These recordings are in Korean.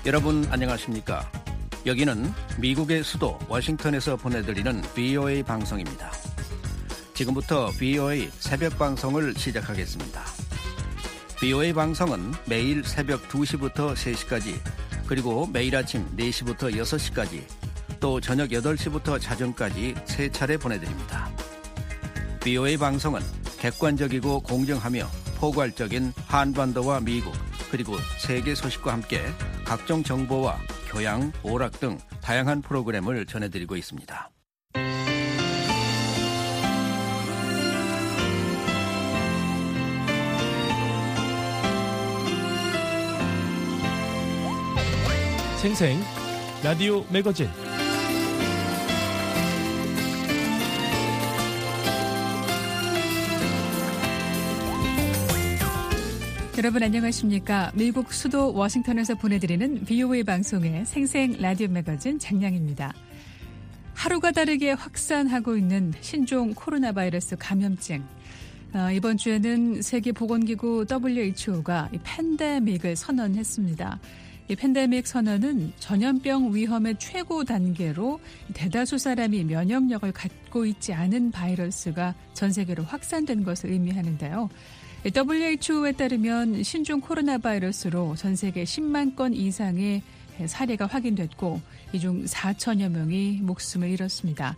여러분 안녕하십니까? 여기는 미국의 수도 워싱턴에서 보내드리는 VOA 방송입니다. 지금부터 VOA 새벽 방송을 시작하겠습니다. VOA 방송은 매일 새벽 2시부터 3시까지, 그리고 매일 아침 4시부터 6시까지, 또 저녁 8시부터 자정까지 3차례 보내드립니다. VOA 방송은 객관적이고 공정하며 포괄적인 한반도와 미국, 그리고 세계 소식과 함께 각종 정보와 교양, 오락 등 다양한 프로그램을 전해드리고 있습니다. 생생 라디오 매거진. 여러분 안녕하십니까? 미국 수도 워싱턴에서 보내드리는 VOA 방송의 생생 라디오 매거진 장량입니다. 하루가 다르게 확산하고 있는 신종 코로나 바이러스 감염증. 이번 주에는 세계보건기구 WHO가 이 팬데믹을 선언했습니다. 이 팬데믹 선언은 전염병 위험의 최고 단계로 대다수 사람이 면역력을 갖고 있지 않은 바이러스가 전 세계로 확산된 것을 의미하는데요. WHO에 따르면 신종 코로나 바이러스로 전 세계 10만 건 이상의 사례가 확인됐고, 이 중 4천여 명이 목숨을 잃었습니다.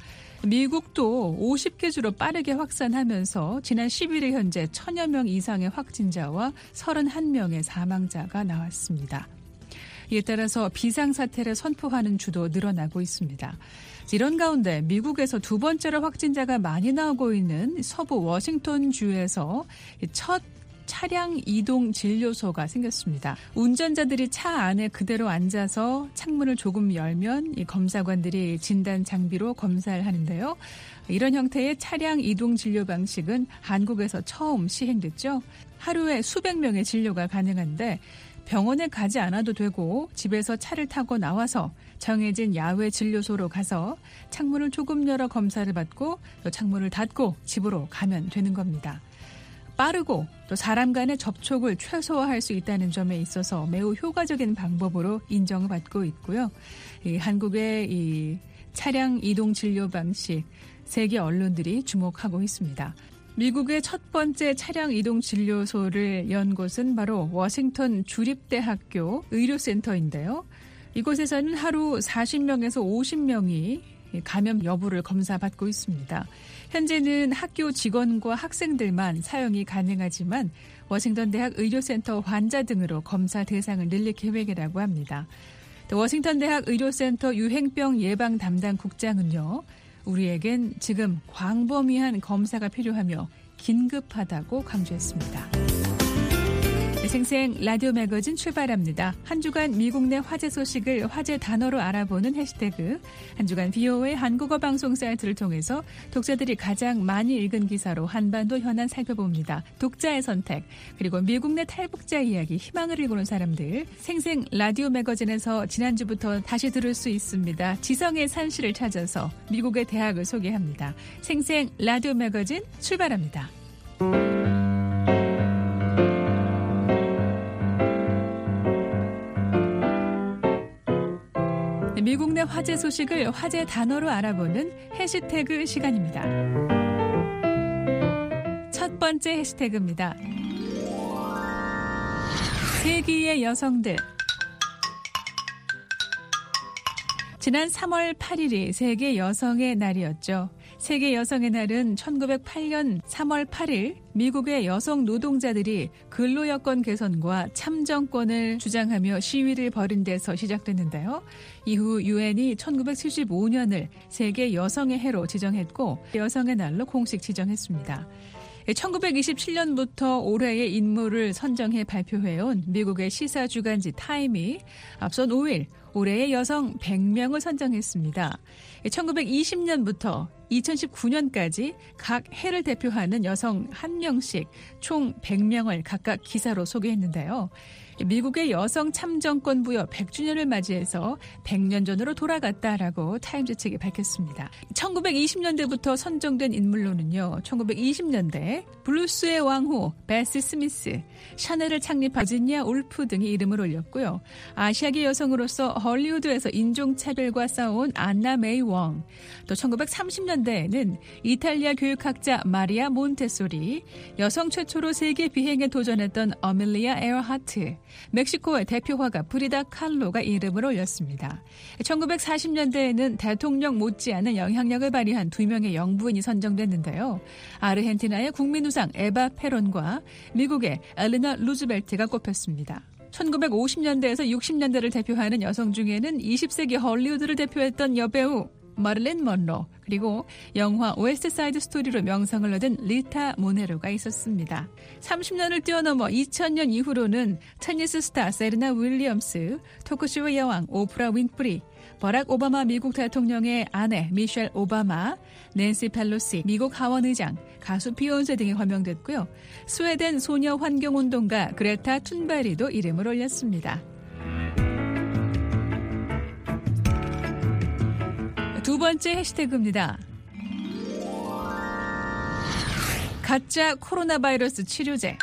미국도 50개 주로 빠르게 확산하면서 지난 11일 현재 1,000여 명 이상의 확진자와 31명의 사망자가 나왔습니다. 이에 따라서 비상사태를 선포하는 주도 늘어나고 있습니다. 이런 가운데 미국에서 두 번째로 확진자가 많이 나오고 있는 서부 워싱턴 주에서 첫 차량 이동 진료소가 생겼습니다. 운전자들이 차 안에 그대로 앉아서 창문을 조금 열면 이 검사관들이 진단 장비로 검사를 하는데요. 이런 형태의 차량 이동 진료 방식은 한국에서 처음 시행됐죠. 하루에 수백 명의 진료가 가능한데 병원에 가지 않아도 되고 집에서 차를 타고 나와서 정해진 야외 진료소로 가서 창문을 조금 열어 검사를 받고 또 창문을 닫고 집으로 가면 되는 겁니다. 빠르고 또 사람 간의 접촉을 최소화할 수 있다는 점에 있어서 매우 효과적인 방법으로 인정을 받고 있고요. 한국의 이 차량 이동 진료 방식, 세계 언론들이 주목하고 있습니다. 미국의 첫 번째 차량 이동 진료소를 연 곳은 바로 워싱턴 주립대학교 의료센터인데요. 이곳에서는 하루 40명에서 50명이 감염 여부를 검사받고 있습니다. 현재는 학교 직원과 학생들만 사용이 가능하지만 워싱턴 대학 의료센터 환자 등으로 검사 대상을 늘릴 계획이라고 합니다. 또 워싱턴 대학 의료센터 유행병 예방 담당 국장은요, 우리에겐 지금 광범위한 검사가 필요하며 긴급하다고 강조했습니다. 생생 라디오 매거진 출발합니다. 한 주간 미국 내 화제 소식을 화제 단어로 알아보는 해시태그, 한 주간 VOA 한국어 방송 사이트를 통해서 독자들이 가장 많이 읽은 기사로 한반도 현안 살펴봅니다. 독자의 선택, 그리고 미국 내 탈북자 이야기, 희망을 읽어오는 사람들, 생생 라디오 매거진에서 지난주부터 다시 들을 수 있습니다. 지성의 산실을 찾아서 미국의 대학을 소개합니다. 생생 라디오 매거진 출발합니다. 미국 내 화제 소식을 화제 단어로 알아보는 해시태그 시간입니다. 첫 번째 해시태그입니다. 세기의 여성들. 지난 3월 8일이 세계 여성의 날이었죠. 세계 여성의 날은 1908년 3월 8일 미국의 여성 노동자들이 근로여건 개선과 참정권을 주장하며 시위를 벌인 데서 시작됐는데요. 이후 유엔이 1975년을 세계 여성의 해로 지정했고 여성의 날로 공식 지정했습니다. 1927년부터 올해의 인물을 선정해 발표해온 미국의 시사 주간지 타임이 앞선 5일 올해의 여성 100명을 선정했습니다. 1920년부터 2019년까지 각 해를 대표하는 여성 1명씩 총 100명을 각각 기사로 소개했는데요. 미국의 여성 참정권 부여 100주년을 맞이해서 100년 전으로 돌아갔다라고 타임즈 측이 밝혔습니다. 1920년대부터 선정된 인물로는요. 1920년대 블루스의 왕후 베시 스미스, 샤넬을 창립한 버지니아 울프 등이 이름을 올렸고요. 아시아계 여성으로서 헐리우드에서 인종차별과 싸운 안나 메이 웡, 또 1930년대에는 이탈리아 교육학자 마리아 몬테소리, 여성 최초로 세계 비행에 도전했던 어밀리아 에어하트, 멕시코의 대표 화가 프리다 칼로가 이름을 올렸습니다. 1940년대에는 대통령 못지않은 영향력을 발휘한 2명의 영부인이 선정됐는데요. 아르헨티나의 국민우상 에바 페론과 미국의 엘리너 루즈벨트가 꼽혔습니다. 1950년대에서 60년대를 대표하는 여성 중에는 20세기 헐리우드를 대표했던 여배우 마릴린 먼로, 그리고 영화 웨스트사이드 스토리로 명성을 얻은 리타 모네로가 있었습니다. 30년을 뛰어넘어 2000년 이후로는 테니스 스타 세리나 윌리엄스, 토크쇼의 여왕 오프라 윈프리, 버락 오바마 미국 대통령의 아내 미셸 오바마, 낸시 펠로시 미국 하원 의장, 가수 비욘세 등이 호명됐고요. 스웨덴 소녀 환경운동가 그레타 툰베리도 이름을 올렸습니다. 두 번째 해시태그입니다. 가짜 코로나 바이러스 치료제.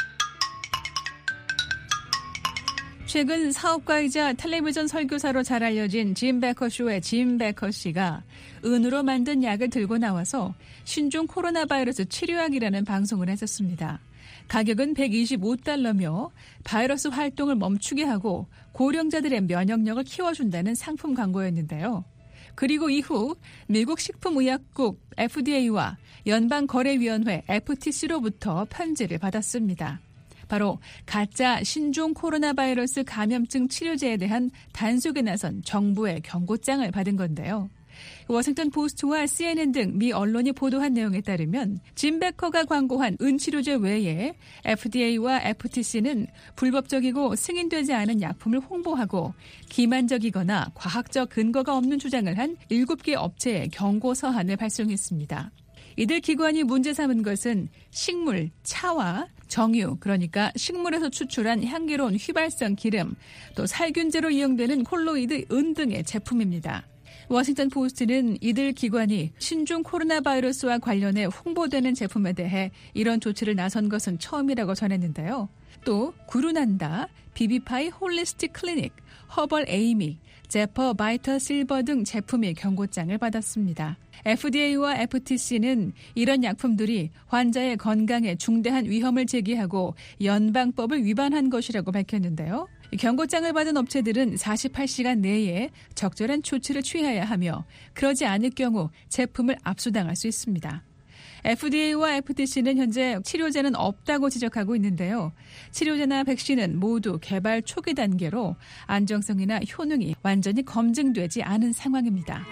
최근 사업가이자 텔레비전 설교사로 잘 알려진 짐 베커 쇼의 짐 베커 씨가 은으로 만든 약을 들고 나와서 신종 코로나 바이러스 치료약이라는 방송을 했었습니다. 가격은 $125며 바이러스 활동을 멈추게 하고 고령자들의 면역력을 키워준다는 상품 광고였는데요. 그리고 이후 미국 식품의약국 FDA와 연방거래위원회 FTC로부터 편지를 받았습니다. 바로 가짜 신종 코로나 바이러스 감염증 치료제에 대한 단속에 나선 정부의 경고장을 받은 건데요. 워싱턴 포스트와 CNN 등 미 언론이 보도한 내용에 따르면 짐 베커가 광고한 은치료제 외에 FDA와 FTC는 불법적이고 승인되지 않은 약품을 홍보하고 기만적이거나 과학적 근거가 없는 주장을 한 7개 업체에 경고 서한을 발송했습니다. 이들 기관이 문제 삼은 것은 식물, 차와 정유, 그러니까 식물에서 추출한 향기로운 휘발성 기름, 또 살균제로 이용되는 콜로이드 은 등의 제품입니다. 워싱턴 포스트는 이들 기관이 신종 코로나 바이러스와 관련해 홍보되는 제품에 대해 이런 조치를 나선 것은 처음이라고 전했는데요. 또 구루난다, 비비파이 홀리스틱 클리닉, 허벌 에이미, 제퍼 바이터 실버 등 제품이 경고장을 받았습니다. FDA와 FTC는 이런 약품들이 환자의 건강에 중대한 위험을 제기하고 연방법을 위반한 것이라고 밝혔는데요. 경고장을 받은 업체들은 48시간 내에 적절한 조치를 취해야 하며 그러지 않을 경우 제품을 압수당할 수 있습니다. FDA와 FTC는 현재 치료제는 없다고 지적하고 있는데요. 치료제나 백신은 모두 개발 초기 단계로 안정성이나 효능이 완전히 검증되지 않은 상황입니다.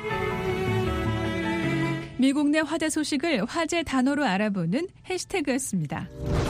미국 내 화제 소식을 화제 단어로 알아보는 해시태그였습니다.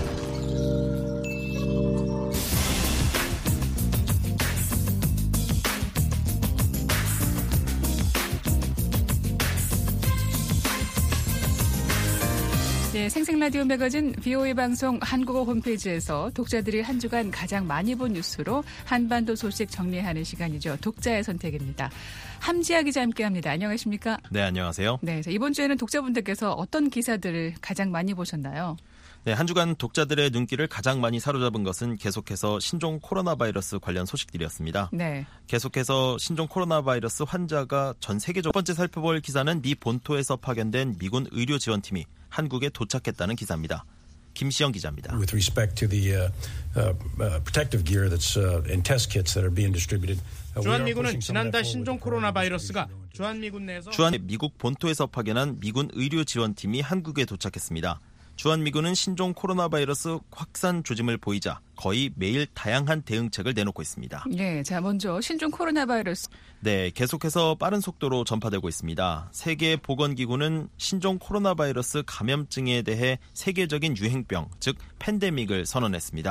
네, 생생라디오 매거진 VOA 방송 한국어 홈페이지에서 독자들이 한 주간 가장 많이 본 뉴스로 한반도 소식 정리하는 시간이죠. 독자의 선택입니다. 함지아 기자 함께합니다. 안녕하십니까? 네, 안녕하세요. 네, 이번 주에는 독자분들께서 어떤 기사들을 가장 많이 보셨나요? 네, 한 주간 독자들의 눈길을 가장 많이 사로잡은 것은 계속해서 신종 코로나 바이러스 관련 소식들이었습니다. 네. 계속해서 신종 코로나 바이러스 환자가 전 세계적 첫 번째 살펴볼 기사는 미 본토에서 파견된 미군 의료 지원팀이 한국에 도착했다는 기사입니다. 김시영 기자입니다. With respect to the protective gear that's and test kits that are being distributed. 주한미군은 지난달 신종 코로나 바이러스가 주한미군 내에서 미국 본토에서 파견한 미군 의료 지원팀이 한국에 도착했습니다. 주한미군은 신종 코로나 바이러스 확산 조짐을 보이자 거의 매일 다양한 대응책을 내놓고 있습니다. 네, 자 먼저 신종 코로나 바이러스. 네, 계속해서 빠른 속도로 전파되고 있습니다. 세계보건기구는 신종 코로나 바이러스 감염증에 대해 세계적인 유행병, 즉 팬데믹을 선언했습니다.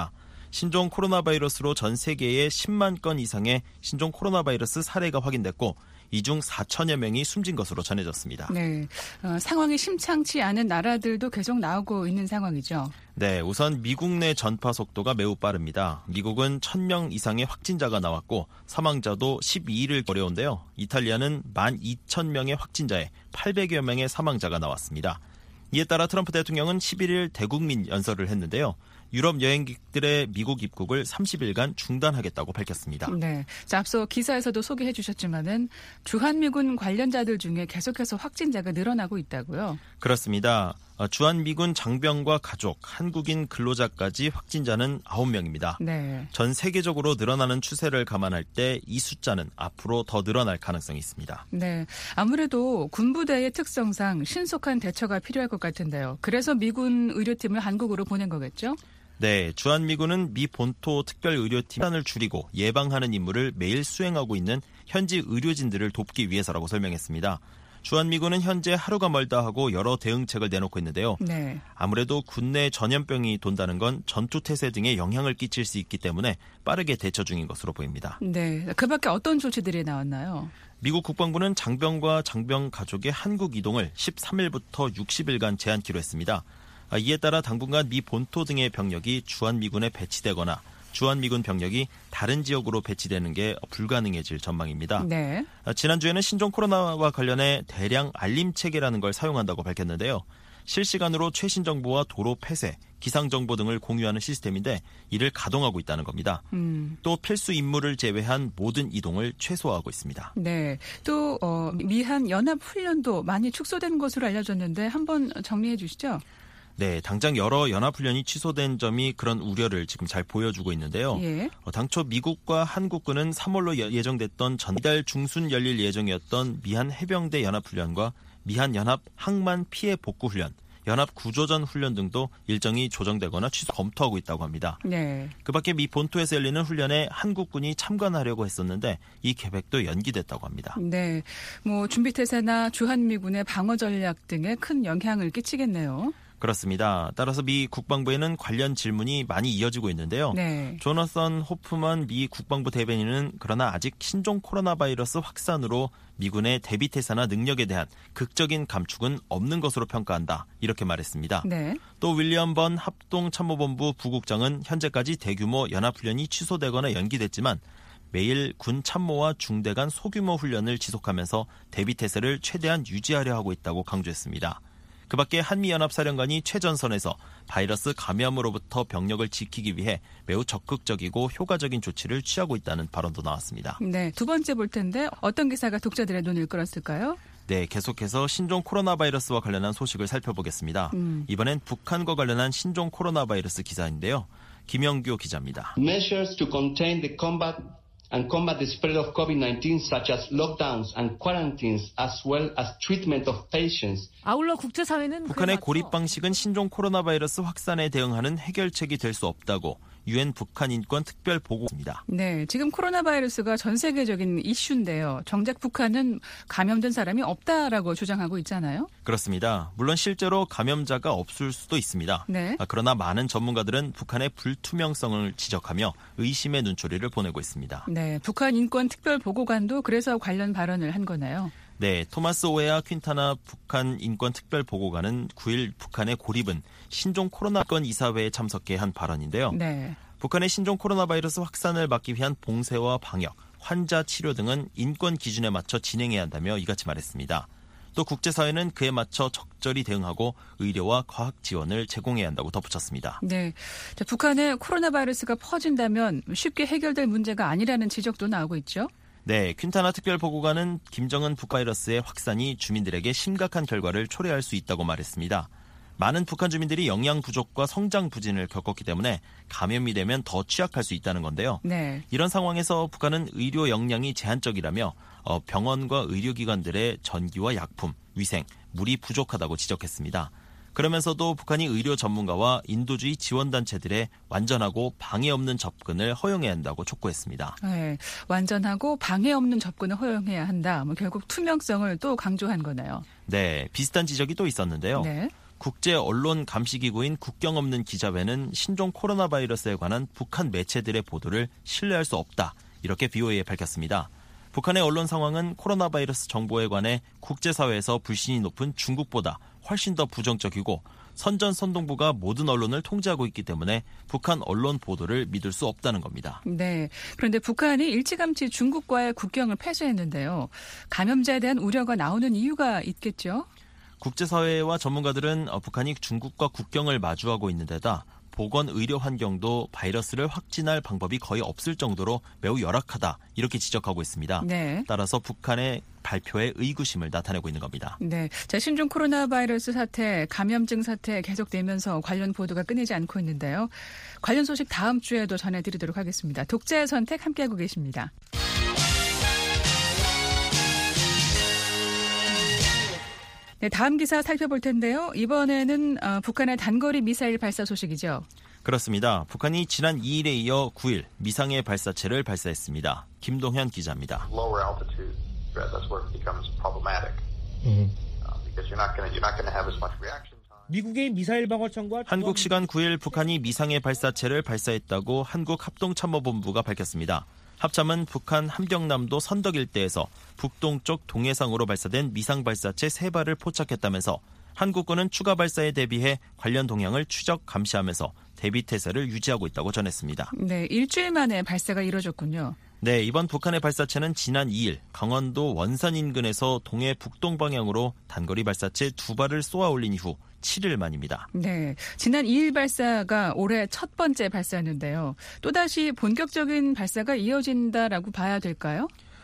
신종 코로나 바이러스로 전 세계에 10만 건 이상의 신종 코로나 바이러스 사례가 확인됐고 이 중 4천여 명이 숨진 것으로 전해졌습니다. 네, 상황이 심상치 않은 나라들도 계속 나오고 있는 상황이죠. 네, 우선 미국 내 전파 속도가 매우 빠릅니다. 미국은 1,000명 이상의 확진자가 나왔고 사망자도 12일을 어려운데요. 이탈리아는 12,000명의 확진자에 800여 명의 사망자가 나왔습니다. 이에 따라 트럼프 대통령은 11일 대국민 연설을 했는데요. 유럽 여행객들의 미국 입국을 30일간 중단하겠다고 밝혔습니다. 네, 자, 앞서 기사에서도 소개해 주셨지만은 주한미군 관련자들 중에 계속해서 확진자가 늘어나고 있다고요? 그렇습니다. 주한미군 장병과 가족, 한국인 근로자까지 확진자는 9명입니다. 네. 전 세계적으로 늘어나는 추세를 감안할 때 이 숫자는 앞으로 더 늘어날 가능성이 있습니다. 네, 아무래도 군부대의 특성상 신속한 대처가 필요할 것 같은데요. 그래서 미군 의료팀을 한국으로 보낸 거겠죠? 네, 주한미군은 미 본토 특별의료팀 시간을 줄이고 예방하는 임무를 매일 수행하고 있는 현지 의료진들을 돕기 위해서라고 설명했습니다. 주한미군은 현재 하루가 멀다 하고 여러 대응책을 내놓고 있는데요. 네. 아무래도 국내 전염병이 돈다는 건 전투태세 등에 영향을 끼칠 수 있기 때문에 빠르게 대처 중인 것으로 보입니다. 네, 그 밖에 어떤 조치들이 나왔나요? 미국 국방부는 장병과 장병 가족의 한국 이동을 13일부터 60일간 제한키로 했습니다. 이에 따라 당분간 미 본토 등의 병력이 주한미군에 배치되거나 주한미군 병력이 다른 지역으로 배치되는 게 불가능해질 전망입니다. 네. 지난주에는 신종 코로나와 관련해 대량 알림체계라는 걸 사용한다고 밝혔는데요. 실시간으로 최신 정보와 도로 폐쇄, 기상 정보 등을 공유하는 시스템인데 이를 가동하고 있다는 겁니다. 또 필수 임무를 제외한 모든 이동을 최소화하고 있습니다. 네. 또 미한 연합 훈련도 많이 축소된 것으로 알려졌는데 한번 정리해 주시죠. 네, 당장 여러 연합훈련이 취소된 점이 그런 우려를 지금 잘 보여주고 있는데요. 예. 당초 미국과 한국군은 3월로 예정됐던 전달 중순 열릴 예정이었던 미한 해병대 연합훈련과 미한 연합 항만 피해 복구 훈련, 연합 구조전 훈련 등도 일정이 조정되거나 취소 검토하고 있다고 합니다. 네. 그 밖에 미 본토에서 열리는 훈련에 한국군이 참관하려고 했었는데 이 계획도 연기됐다고 합니다. 네. 뭐 준비태세나 주한미군의 방어 전략 등에 큰 영향을 끼치겠네요. 그렇습니다. 따라서 미 국방부에는 관련 질문이 많이 이어지고 있는데요. 네. 조나선 호프만 미 국방부 대변인은 그러나 아직 신종 코로나 바이러스 확산으로 미군의 대비태세나 능력에 대한 극적인 감축은 없는 것으로 평가한다. 이렇게 말했습니다. 네. 또 윌리엄 번 합동참모본부 부국장은 현재까지 대규모 연합훈련이 취소되거나 연기됐지만 매일 군 참모와 중대 간 소규모 훈련을 지속하면서 대비태세를 최대한 유지하려 하고 있다고 강조했습니다. 그 밖에 한미연합사령관이 최전선에서 바이러스 감염으로부터 병력을 지키기 위해 매우 적극적이고 효과적인 조치를 취하고 있다는 발언도 나왔습니다. 네, 두 번째 볼 텐데 어떤 기사가 독자들의 눈을 끌었을까요? 네, 계속해서 신종 코로나 바이러스와 관련한 소식을 살펴보겠습니다. 이번엔 북한과 관련한 신종 코로나 바이러스 기사인데요. 김영규 기자입니다. Measures to contain the combat the spread of COVID-19 such as lockdowns and quarantines as well as treatment of patients. 아울러 국제사회는 북한의 고립 방식은 신종 코로나 바이러스 확산에 대응하는 해결책이 될 수 없다고 유엔 북한 인권 특별 보고입니다. 네, 지금 코로나 바이러스가 전 세계적인 이슈인데요. 정작 북한은 감염된 사람이 없다라고 주장하고 있잖아요. 그렇습니다. 물론 실제로 감염자가 없을 수도 있습니다. 네. 그러나 많은 전문가들은 북한의 불투명성을 지적하며 의심의 눈초리를 보내고 있습니다. 네, 북한 인권 특별 보고관도 그래서 관련 발언을 한 거네요. 네, 토마스 오에아 퀸타나 북한 인권 특별 보고관은 9일 북한의 고립은 신종 코로나 건 이사회에 참석해 한 발언인데요. 네. 북한의 신종 코로나 바이러스 확산을 막기 위한 봉쇄와 방역, 환자 치료 등은 인권 기준에 맞춰 진행해야 한다며 이같이 말했습니다. 또 국제사회는 그에 맞춰 적절히 대응하고 의료와 과학 지원을 제공해야 한다고 덧붙였습니다. 네, 자, 북한에 코로나 바이러스가 퍼진다면 쉽게 해결될 문제가 아니라는 지적도 나오고 있죠. 네, 퀸타나 특별보고관은 김정은 북바이러스의 확산이 주민들에게 심각한 결과를 초래할 수 있다고 말했습니다. 많은 북한 주민들이 영양 부족과 성장 부진을 겪었기 때문에 감염이 되면 더 취약할 수 있다는 건데요. 네. 이런 상황에서 북한은 의료 역량이 제한적이라며 병원과 의료기관들의 전기와 약품, 위생, 물이 부족하다고 지적했습니다. 그러면서도 북한이 의료 전문가와 인도주의 지원단체들의 완전하고 방해 없는 접근을 허용해야 한다고 촉구했습니다. 네, 완전하고 방해 없는 접근을 허용해야 한다. 결국 투명성을 또 강조한 거네요. 네, 비슷한 지적이 또 있었는데요. 네. 국제 언론 감시기구인 국경 없는 기자회는 신종 코로나 바이러스에 관한 북한 매체들의 보도를 신뢰할 수 없다. 이렇게 BOA에 밝혔습니다. 북한의 언론 상황은 코로나 바이러스 정보에 관해 국제사회에서 불신이 높은 중국보다 훨씬 더 부정적이고 선전선동부가 모든 언론을 통제하고 있기 때문에 북한 언론 보도를 믿을 수 없다는 겁니다. 네. 그런데 북한이 일찌감치 중국과의 국경을 폐쇄했는데요. 감염자에 대한 우려가 나오는 이유가 있겠죠? 국제사회와 전문가들은 북한이 중국과 국경을 마주하고 있는 데다 보건 의료 환경도 바이러스를 확진할 방법이 거의 없을 정도로 매우 열악하다 이렇게 지적하고 있습니다. 네. 따라서 북한의 발표에 의구심을 나타내고 있는 겁니다. 네, 자, 신종 코로나 바이러스 사태, 감염증 사태 계속되면서 관련 보도가 끊이지 않고 있는데요. 관련 소식 다음 주에도 전해드리도록 하겠습니다. 독자의 선택 함께하고 계십니다. 네, 다음 기사 살펴볼 텐데요. 이번에는 북한의 단거리 미사일 발사 소식이죠. 그렇습니다. 북한이 지난 2일에 이어 9일 미상의 발사체를 발사했습니다. 김동현 기자입니다. Lower altitude threat, that's where it becomes problematic. Because you're not going to have as much reaction time. 미국의 미사일 방어청과 한국 시간 9일 북한이 미상의 발사체를 발사했다고 한국합동참모본부가 밝혔습니다. 합참은 북한 함경남도 선덕 일대에서 북동쪽 동해상으로 발사된 미상 발사체 3발을 포착했다면서 한국군은 추가 발사에 대비해 관련 동향을 추적 감시하면서 대비 태세를 유지하고 있다고 전했습니다. 네, 일주일 만에 발사가 이뤄졌군요. 네, 이번 북한의 발사체는 지난 2일 강원도 원산 인근에서 동해 북동 방향으로 단거리 발사체 2발을 쏘아 올린 이후 7일 만입니다. 네, 지난 2일 발사가 올해 첫 번째 발사였는데요. 또다시 본격적인 발사가 이어진다라고 봐야 될까요?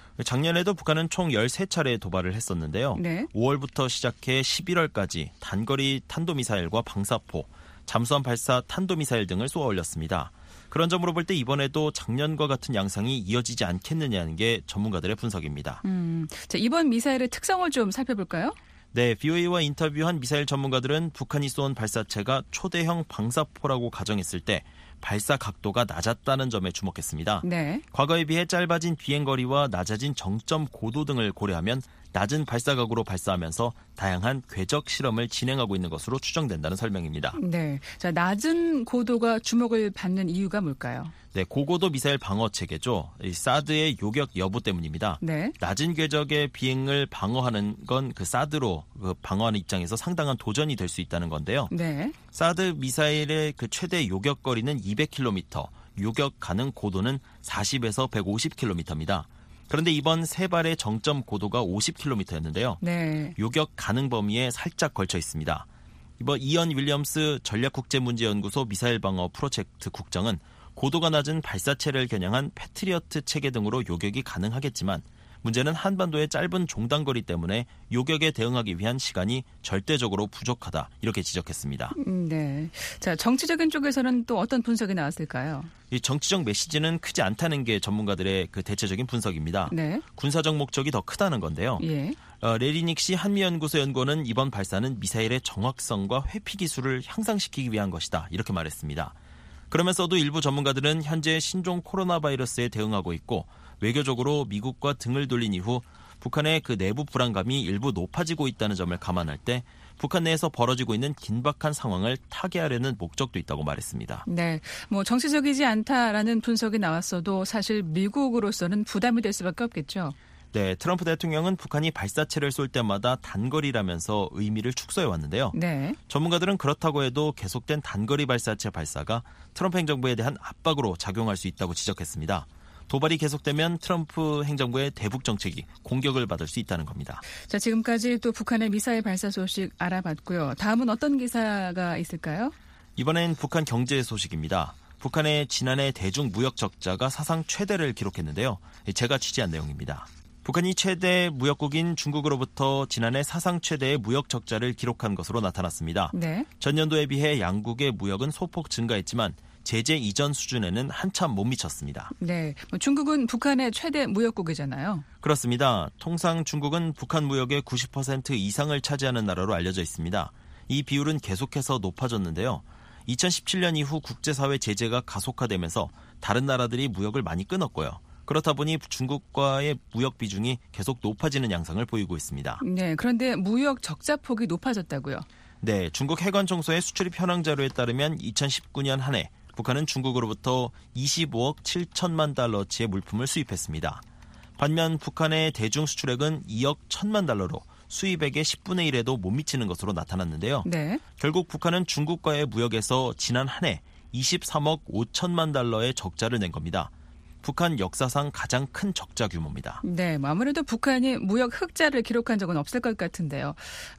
작년에도 북한은 총 13차례 도발을 했었는데요. 네. 5월부터 시작해 11월까지 단거리 탄도미사일과 방사포, 잠수함 발사 탄도미사일 등을 쏘아 올렸습니다. 그런 점으로 볼 때 이번에도 작년과 같은 양상이 이어지지 않겠느냐는 게 전문가들의 분석입니다. 자, 이번 미사일의 특성을 좀 살펴볼까요? 네, BOA와 인터뷰한 미사일 전문가들은 북한이 쏜 발사체가 초대형 방사포라고 가정했을 때 발사 각도가 낮았다는 점에 주목했습니다. 네. 과거에 비해 짧아진 비행거리와 낮아진 정점 고도 등을 고려하면 낮은 발사각으로 발사하면서 다양한 궤적 실험을 진행하고 있는 것으로 추정된다는 설명입니다. 네, 자, 낮은 고도가 주목을 받는 이유가 뭘까요? 네, 고고도 미사일 방어 체계죠. 사드의 요격 여부 때문입니다. 네. 낮은 궤적의 비행을 방어하는 건 그 사드로 방어하는 입장에서 상당한 도전이 될 수 있다는 건데요. 네. 사드 미사일의 그 최대 요격 거리는 200km, 요격 가능 고도는 40에서 150km입니다. 그런데 이번 3발의 정점 고도가 50km였는데요. 네. 요격 가능 범위에 살짝 걸쳐 있습니다. 이번 이언 윌리엄스 전략국제문제연구소 미사일 방어 프로젝트 국장은 고도가 낮은 발사체를 겨냥한 패트리어트 체계 등으로 요격이 가능하겠지만 문제는 한반도의 짧은 종단거리 때문에 요격에 대응하기 위한 시간이 절대적으로 부족하다 이렇게 지적했습니다. 네. 자, 정치적인 쪽에서는 또 어떤 분석이 나왔을까요? 이 정치적 메시지는 크지 않다는 게 전문가들의 그 대체적인 분석입니다. 네. 군사적 목적이 더 크다는 건데요. 예. 레리닉시 한미연구소 연구원은 이번 발사는 미사일의 정확성과 회피 기술을 향상시키기 위한 것이다 이렇게 말했습니다. 그러면서도 일부 전문가들은 현재 신종 코로나 바이러스에 대응하고 있고 외교적으로 미국과 등을 돌린 이후 북한의 그 내부 불안감이 일부 높아지고 있다는 점을 감안할 때 북한 내에서 벌어지고 있는 긴박한 상황을 타개하려는 목적도 있다고 말했습니다. 네, 뭐 정치적이지 않다라는 분석이 나왔어도 사실 미국으로서는 부담이 될 수밖에 없겠죠. 네, 트럼프 대통령은 북한이 발사체를 쏠 때마다 단거리라면서 의미를 축소해 왔는데요. 네. 전문가들은 그렇다고 해도 계속된 단거리 발사체 발사가 트럼프 행정부에 대한 압박으로 작용할 수 있다고 지적했습니다. 도발이 계속되면 트럼프 행정부의 대북 정책이 공격을 받을 수 있다는 겁니다. 자, 지금까지 또 북한의 미사일 발사 소식 알아봤고요. 다음은 어떤 기사가 있을까요? 이번엔 북한 경제 소식입니다. 북한의 지난해 대중 무역 적자가 사상 최대를 기록했는데요. 제가 취재한 내용입니다. 북한이 최대 무역국인 중국으로부터 지난해 사상 최대의 무역 적자를 기록한 것으로 나타났습니다. 네. 전년도에 비해 양국의 무역은 소폭 증가했지만 제재 이전 수준에는 한참 못 미쳤습니다. 네, 중국은 북한의 최대 무역국이잖아요. 그렇습니다. 통상 중국은 북한 무역의 90% 이상을 차지하는 나라로 알려져 있습니다. 이 비율은 계속해서 높아졌는데요. 2017년 이후 국제사회 제재가 가속화되면서 다른 나라들이 무역을 많이 끊었고요. 그렇다 보니 중국과의 무역 비중이 계속 높아지는 양상을 보이고 있습니다. 네, 그런데 무역 적자 폭이 높아졌다고요? 네, 중국 해관청소의 수출입 현황 자료에 따르면 2019년 한 해 북한은 중국으로부터 25억 7천만 달러치의 물품을 수입했습니다. 반면 북한의 대중 수출액은 2억 1천만 달러로 수입액의 10분의 1에도 못 미치는 것으로 나타났는데요. 네. 결국 북한은 중국과의 무역에서 지난 한 해 23억 5천만 달러의 적자를 낸 겁니다. 북한 역사상 가장 큰 적자 규모입니다. 네, 아무래도 북한이 무역 흑자를 기록한 적은 없을 것 같은데요.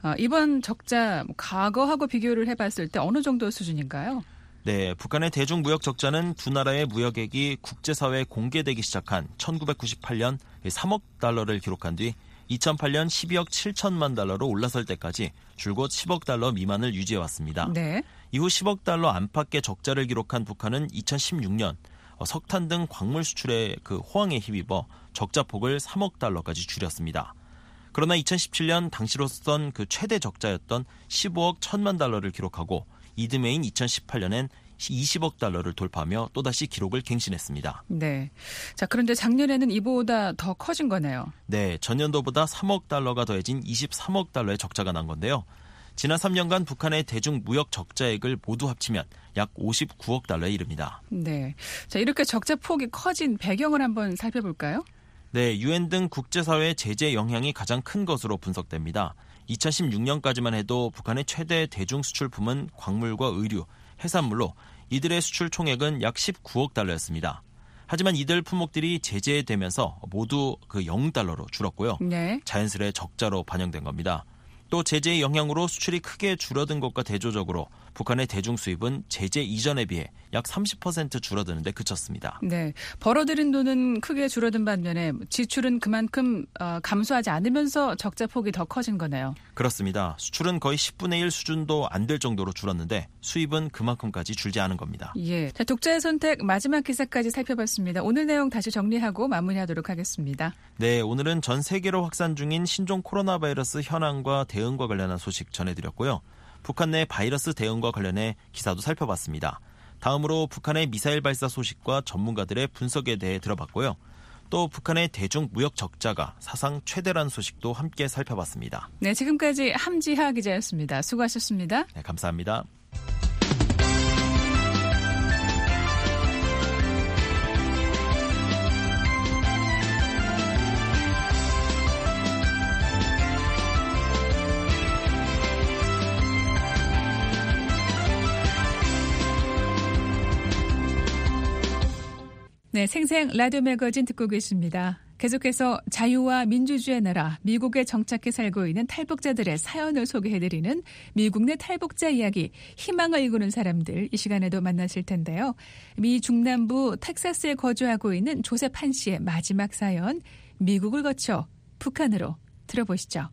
이번 적자 과거하고 비교를 해봤을 때 어느 정도 수준인가요? 네, 북한의 대중 무역 적자는 두 나라의 무역액이 국제사회에 공개되기 시작한 1998년 3억 달러를 기록한 뒤 2008년 12억 7천만 달러로 올라설 때까지 줄곧 10억 달러 미만을 유지해왔습니다. 네. 이후 10억 달러 안팎의 적자를 기록한 북한은 2016년 석탄 등 광물 수출의 그 호황에 힘입어 적자폭을 3억 달러까지 줄였습니다. 그러나 2017년 당시로선 그 최대 적자였던 15억 1천만 달러를 기록하고 이듬해인 2018년엔 20억 달러를 돌파하며 또다시 기록을 갱신했습니다. 네. 자, 그런데 작년에는 이보다 더 커진 거네요. 네, 전년도보다 3억 달러가 더해진 23억 달러의 적자가 난 건데요. 지난 3년간 북한의 대중 무역 적자액을 모두 합치면 약 59억 달러에 이릅니다. 네. 자, 이렇게 적자 폭이 커진 배경을 한번 살펴볼까요? 네, 유엔 등 국제사회의 제재 영향이 가장 큰 것으로 분석됩니다. 2016년까지만 해도 북한의 최대 대중 수출품은 광물과 의류, 해산물로 이들의 수출 총액은 약 19억 달러였습니다. 하지만 이들 품목들이 제재되면서 모두 그 0달러로 줄었고요. 네. 자연스레 적자로 반영된 겁니다. 또 제재의 영향으로 수출이 크게 줄어든 것과 대조적으로 북한의 대중 수입은 제재 이전에 비해 약 30% 줄어드는데 그쳤습니다. 네, 벌어들인 돈은 크게 줄어든 반면에 지출은 그만큼 감소하지 않으면서 적자 폭이 더 커진 거네요. 그렇습니다. 수출은 거의 10분의 1 수준도 안 될 정도로 줄었는데 수입은 그만큼까지 줄지 않은 겁니다. 예, 자, 독자의 선택 마지막 기사까지 살펴봤습니다. 오늘 내용 다시 정리하고 마무리하도록 하겠습니다. 네, 오늘은 전 세계로 확산 중인 신종 코로나 바이러스 현황과 대응과 관련한 소식 전해드렸고요. 북한 내 바이러스 대응과 관련해 기사도 살펴봤습니다. 다음으로 북한의 미사일 발사 소식과 전문가들의 분석에 대해 들어봤고요. 또 북한의 대중 무역 적자가 사상 최대라는 소식도 함께 살펴봤습니다. 네, 지금까지 함지하 기자였습니다. 수고하셨습니다. 네, 감사합니다. 네, 생생 라디오 매거진 듣고 계십니다. 계속해서 자유와 민주주의의 나라 미국에 정착해 살고 있는 탈북자들의 사연을 소개해드리는 미국 내 탈북자 이야기, 희망을 이루는 사람들, 이 시간에도 만나실 텐데요. 미 중남부 텍사스에 거주하고 있는 조셉 한 씨의 마지막 사연, 미국을 거쳐 북한으로 들어보시죠.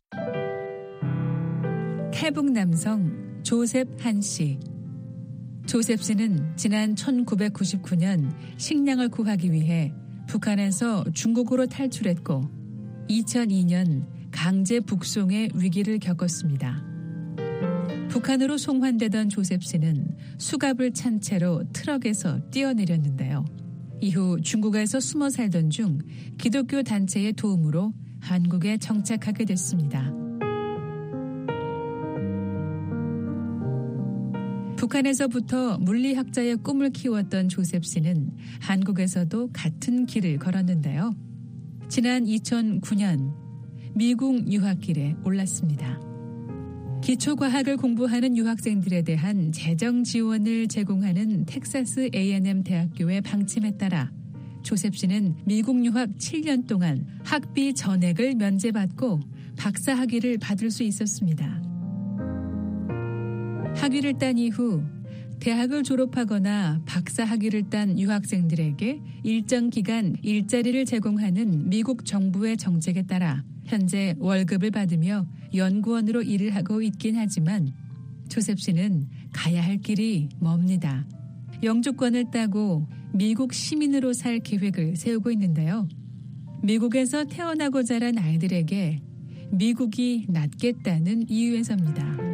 탈북 남성 조셉 한 씨. 조셉 씨는 지난 1999년 식량을 구하기 위해 북한에서 중국으로 탈출했고 2002년 강제 북송의 위기를 겪었습니다. 북한으로 송환되던 조셉 씨는 수갑을 찬 채로 트럭에서 뛰어내렸는데요. 이후 중국에서 숨어 살던 중 기독교 단체의 도움으로 한국에 정착하게 됐습니다. 북한에서부터 물리학자의 꿈을 키웠던 조셉 씨는 한국에서도 같은 길을 걸었는데요. 지난 2009년 미국 유학길에 올랐습니다. 기초과학을 공부하는 유학생들에 대한 재정 지원을 제공하는 텍사스 A&M 대학교의 방침에 따라 조셉 씨는 미국 유학 7년 동안 학비 전액을 면제받고 박사 학위를 받을 수 있었습니다. 학위를 딴 이후 대학을 졸업하거나 박사 학위를 딴 유학생들에게 일정 기간 일자리를 제공하는 미국 정부의 정책에 따라 현재 월급을 받으며 연구원으로 일을 하고 있긴 하지만 조셉 씨는 가야 할 길이 멉니다. 영주권을 따고 미국 시민으로 살 계획을 세우고 있는데요. 미국에서 태어나고 자란 아이들에게 미국이 낫겠다는 이유에서입니다.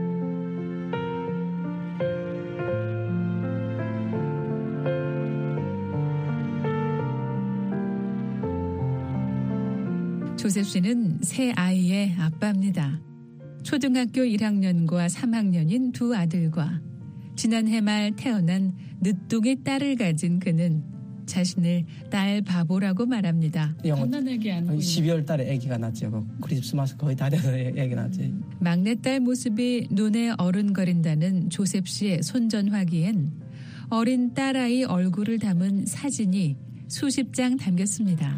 조셉 씨는 세 아이의 아빠입니다. 초등학교 1학년과 3학년인 두 아들과 지난해 말 태어난 늦둥이 딸을 가진 그는 자신을 딸 바보라고 말합니다. 갓난아기 안고 12월 달에 아기가 났죠. 크리스마스 거의 다 돼서 아기가 났지. 막내딸 모습이 눈에 어른거린다는 조셉 씨의 손전화기엔 어린 딸아이 얼굴을 담은 사진이 수십 장 담겼습니다.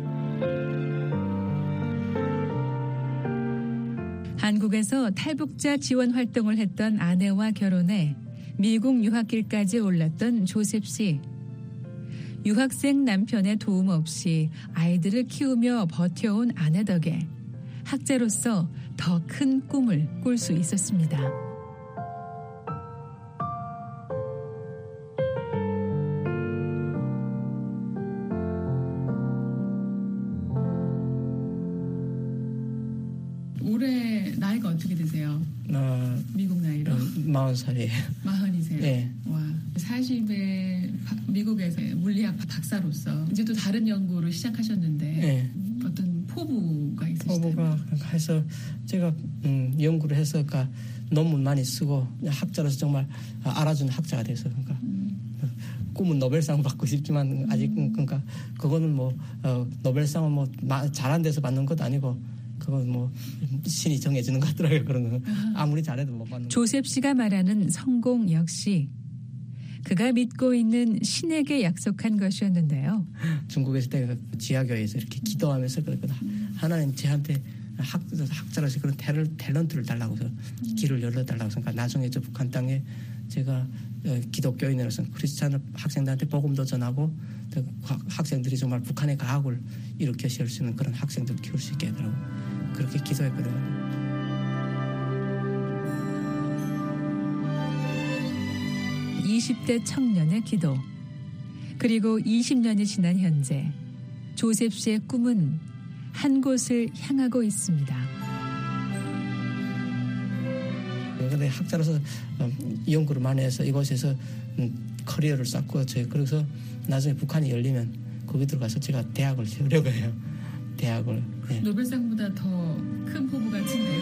한국에서 탈북자 지원 활동을 했던 아내와 결혼해 미국 유학길까지 올랐던 조셉 씨. 유학생 남편의 도움 없이 아이들을 키우며 버텨온 아내 덕에 학자로서 더 큰 꿈을 꿀 수 있었습니다. 올해 나이가 어떻게 되세요? 미국 나이로? 40살이에요. 40이세요? 네. 와, 40에 미국에서 물리학 박사로서 이제 또 다른 연구를 시작하셨는데 네. 어떤 포부가 있으시다면? 포부가 해서 제가 연구를 해서 그러니까 논문 많이 쓰고 학자로서 정말 알아주는 학자가 돼서 그러니까 꿈은 노벨상 받고 싶지만 아직 그러니까 그거는 뭐 노벨상은 뭐 잘한 데서 받는 것도 아니고 그건 뭐 신이 정해주는 것 같더라고요. 그런 거 아무리 잘해도 못 받는. 조셉 씨가 말하는 성공 역시 그가 믿고 있는 신에게 약속한 것이었는데요. 중국에서 내가 지하교회에서 이렇게 기도하면서 그랬거든. 하나님 저한테 학자로서 그런 탤런트를 달라고 해서 길을 열어달라고 해서 그러니까 나중에 저 북한 땅에 제가 기독교인으로서 크리스찬 학생들한테 복음도 전하고 학생들이 정말 북한의 과학을 일으켜 세울 수 있는 그런 학생들을 키울 수 있게 하더라고. 그렇게 기도했거든요. (20대) 청년의 기도. 그리고 20년이 지난 현재 조셉 씨의 꿈은 한 곳을 향하고 있습니다. 그런데 학자로서 연구를 많이 해서 이곳에서 커리어를 쌓고 그래서 나중에 북한이 열리면 거기 들어가서 제가 대학을 세우려고 해요. 대학을. 네. 노벨상보다 더 큰 포부 같은데요.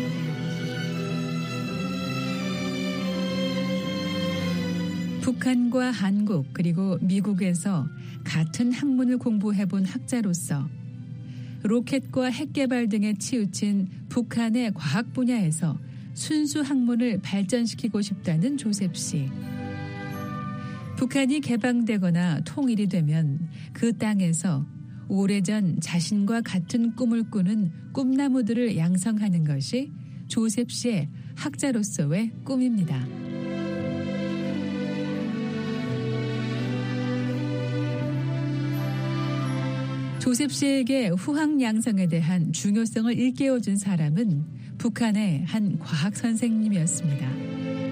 북한과 한국 그리고 미국에서 같은 학문을 공부해본 학자로서 로켓과 핵 개발 등에 치우친 북한의 과학 분야에서 순수 학문을 발전시키고 싶다는 조셉 씨. 북한이 개방되거나 통일이 되면 그 땅에서 오래전 자신과 같은 꿈을 꾸는 꿈나무들을 양성하는 것이 조셉 씨의 학자로서의 꿈입니다. 조셉 씨에게 후학 양성에 대한 중요성을 일깨워준 사람은 북한의 한 과학 선생님이었습니다.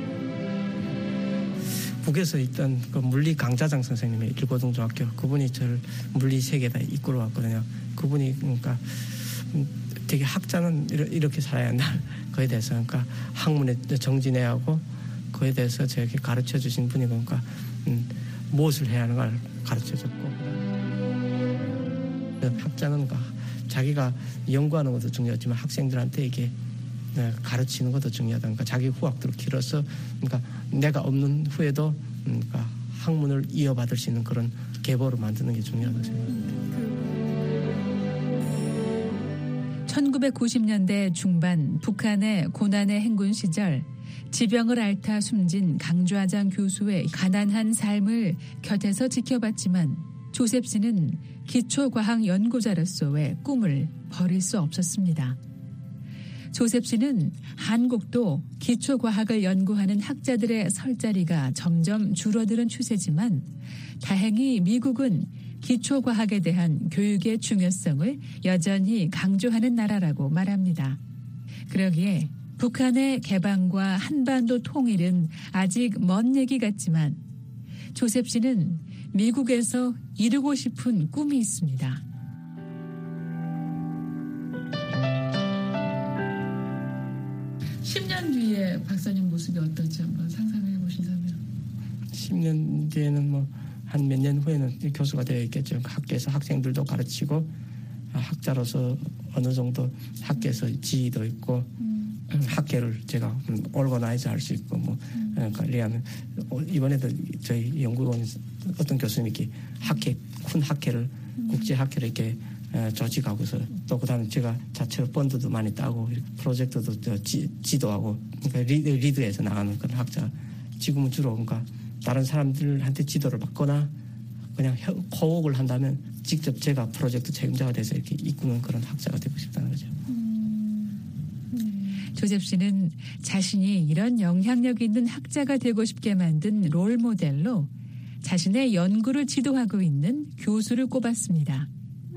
북에서 있던 그 물리 강자장 선생님의 일고등중학교 그분이 저를 물리 세계에다 이끌어 왔거든요. 그분이 그러니까 되게 학자는 이렇게 살아야 한다. 그에 대해서 그러니까 학문에 정진해하고 그에 대해서 저에게 가르쳐 주신 분이 그러니까 무엇을 해야 하는 걸 가르쳐 줬고 학자는 자기가 연구하는 것도 중요하지만 학생들한테 이게 가르치는 것도 중요하다. 그러니까 자기 후학들을 길어서 그러니까 내가 없는 후에도 그러니까 학문을 이어받을 수 있는 그런 계보를 만드는 게 중요하다고 생각합니다. 1990년대 중반 북한의 고난의 행군 시절 지병을 앓다 숨진 강좌장 교수의 가난한 삶을 곁에서 지켜봤지만 조셉 씨는 기초과학 연구자로서의 꿈을 버릴 수 없었습니다. 조셉 씨는 한국도 기초과학을 연구하는 학자들의 설 자리가 점점 줄어드는 추세지만 다행히 미국은 기초과학에 대한 교육의 중요성을 여전히 강조하는 나라라고 말합니다. 그러기에 북한의 개방과 한반도 통일은 아직 먼 얘기 같지만 조셉 씨는 미국에서 이루고 싶은 꿈이 있습니다. 뒤에 박사님 모습이 어떨지 한번 상상해 보신다면 10년 뒤에는 뭐 한 몇 년 후에는 교수가 되어 있겠죠. 학교에서 학생들도 가르치고 학자로서 어느 정도 학계에서 지위도 있고 학계를 제가 오르거나이즈 할 수 있고 뭐 그러니까 이번에도 저희 연구원 어떤 교수님이 큰 학회를 국제 학회를 이렇게 조직하고서 또 그다음에 제가 자체로 펀드도 많이 따고 프로젝트도 지도하고 그러니까 리드해서 나가는 그런 학자. 지금은 주로 그러니까 다른 사람들한테 지도를 받거나 그냥 호흡을 한다면 직접 제가 프로젝트 책임자가 돼서 이렇게 이끄는 그런 학자가 되고 싶다는 거죠. 조셉 씨는 자신이 이런 영향력 있는 학자가 되고 싶게 만든 롤 모델로 자신의 연구를 지도하고 있는 교수를 꼽았습니다.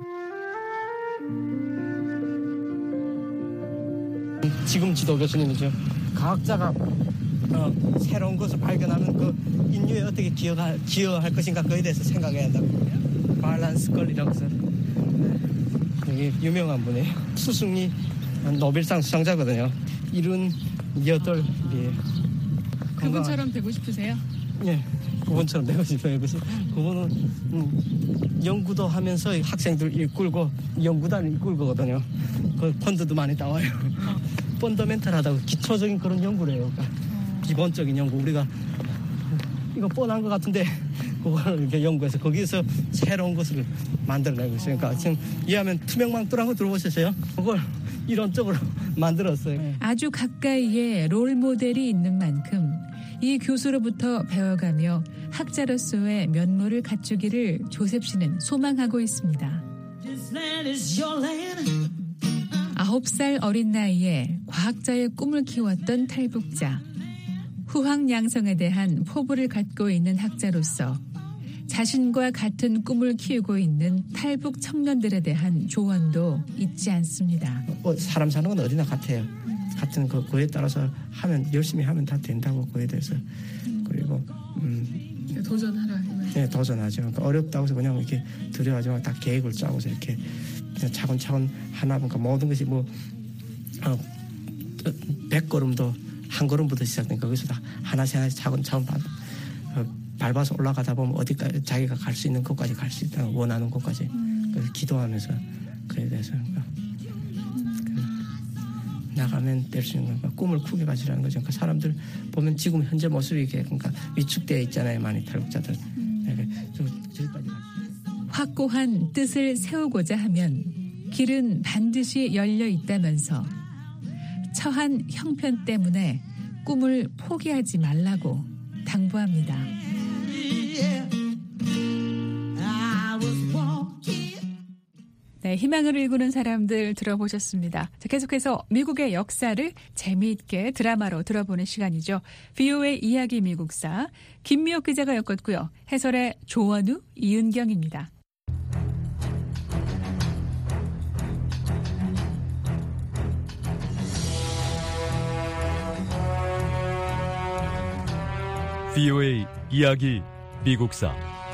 지금 지도 교수님이죠. 과학자가 새로운 것을 발견하면 그 인류에 어떻게 기여할 것인가 그에 대해서 생각해야 한다고. 발란스 걸이라고 해서 되게 유명한 분이에요. 스승이 노벨상 수상자거든요. 78이에요. 그분처럼 되고 싶으세요? 네, 그분처럼 되고 싶어요. 그래서 그분은 연구도 하면서 학생들 이끌고 연구단을 이끌거든요. 그 펀드도 많이 따와요. 펀더멘탈하다고 기초적인 그런 연구를 해요. 그러니까 기본적인 연구. 우리가 이거 뻔한 것 같은데 그걸 이렇게 연구해서 거기서 새로운 것을 만들어내고 있어요. 그러니까 지금 이해하면 투명망토란 거 들어보셨어요? 그걸 이론적으로 만들었어요. 아주 가까이에 롤 모델이 있는 만큼 이 교수로부터 배워가며 학자로서의 면모를 갖추기를 조셉 씨는 소망하고 있습니다. 9살 어린 나이에 과학자의 꿈을 키웠던 탈북자. 후황양성에 대한 포부를 갖고 있는 학자로서 자신과 같은 꿈을 키우고 있는 탈북 청년들에 대한 조언도 잊지 않습니다. 사람 사는 건 어디나 같아요. 같은 그거에 따라서 열심히 하면 다 된다고 그에 대해서. 그리고 도전하라. 네, 도전하죠. 그러니까 어렵다고 해서 그냥 이렇게 두려워하지 말고 다 계획을 짜고서 이렇게 그냥 차근차근 하나 보니까 모든 것이 100걸음도 한 걸음부터 시작되니까 거기서 다 하나씩 차근차근 밟아서 올라가다 보면 어디까지 자기가 갈 수 있는 곳까지 갈 수 있다. 원하는 곳까지. 그래서 기도하면서 그에 대해서 나가면 될 수 있는 거니까 꿈을 크게 가지라는 거죠. 그러니까 사람들 보면 지금 현재 모습이 이게 그러니까 위축되어 있잖아요. 많이 탈북자들. 저기까지 확고한 뜻을 세우고자 하면 길은 반드시 열려 있다면서 처한 형편 때문에 꿈을 포기하지 말라고 당부합니다. 네, 희망을 일구는 사람들 들어보셨습니다. 자, 계속해서 미국의 역사를 재미있게 드라마로 들어보는 시간이죠. VOA 이야기 미국사 김미옥 기자가 엮었고요. 해설의 조원우, 이은경입니다. VOA 이야기 미국사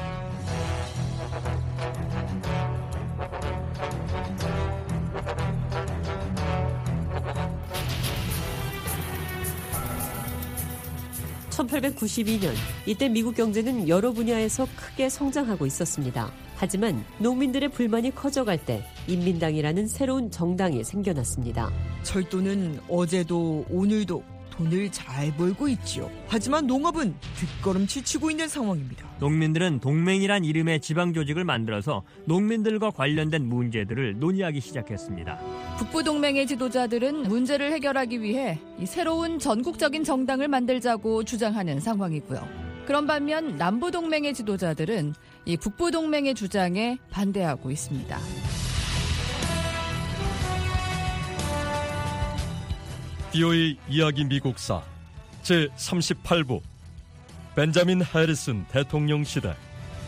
(1892년) 이때 미국 경제는 여러 분야에서 크게 성장하고 있었습니다. 하지만 농민들의 불만이 커져갈 때 인민당이라는 새로운 정당이 생겨났습니다. 철도는 어제도 오늘도 돈을 잘 벌고 있지요. 하지만 농업은 뒷걸음질 치고 있는 상황입니다. 농민들은 동맹이란 이름의 지방조직을 만들어서 농민들과 관련된 문제들을 논의하기 시작했습니다. 북부동맹의 지도자들은 문제를 해결하기 위해 이 새로운 전국적인 정당을 만들자고 주장하는 상황이고요. 그런 반면 남부동맹의 지도자들은 이 북부동맹의 주장에 반대하고 있습니다. VOA 이야기 미국사 제38부 벤자민 해리슨 대통령 시대.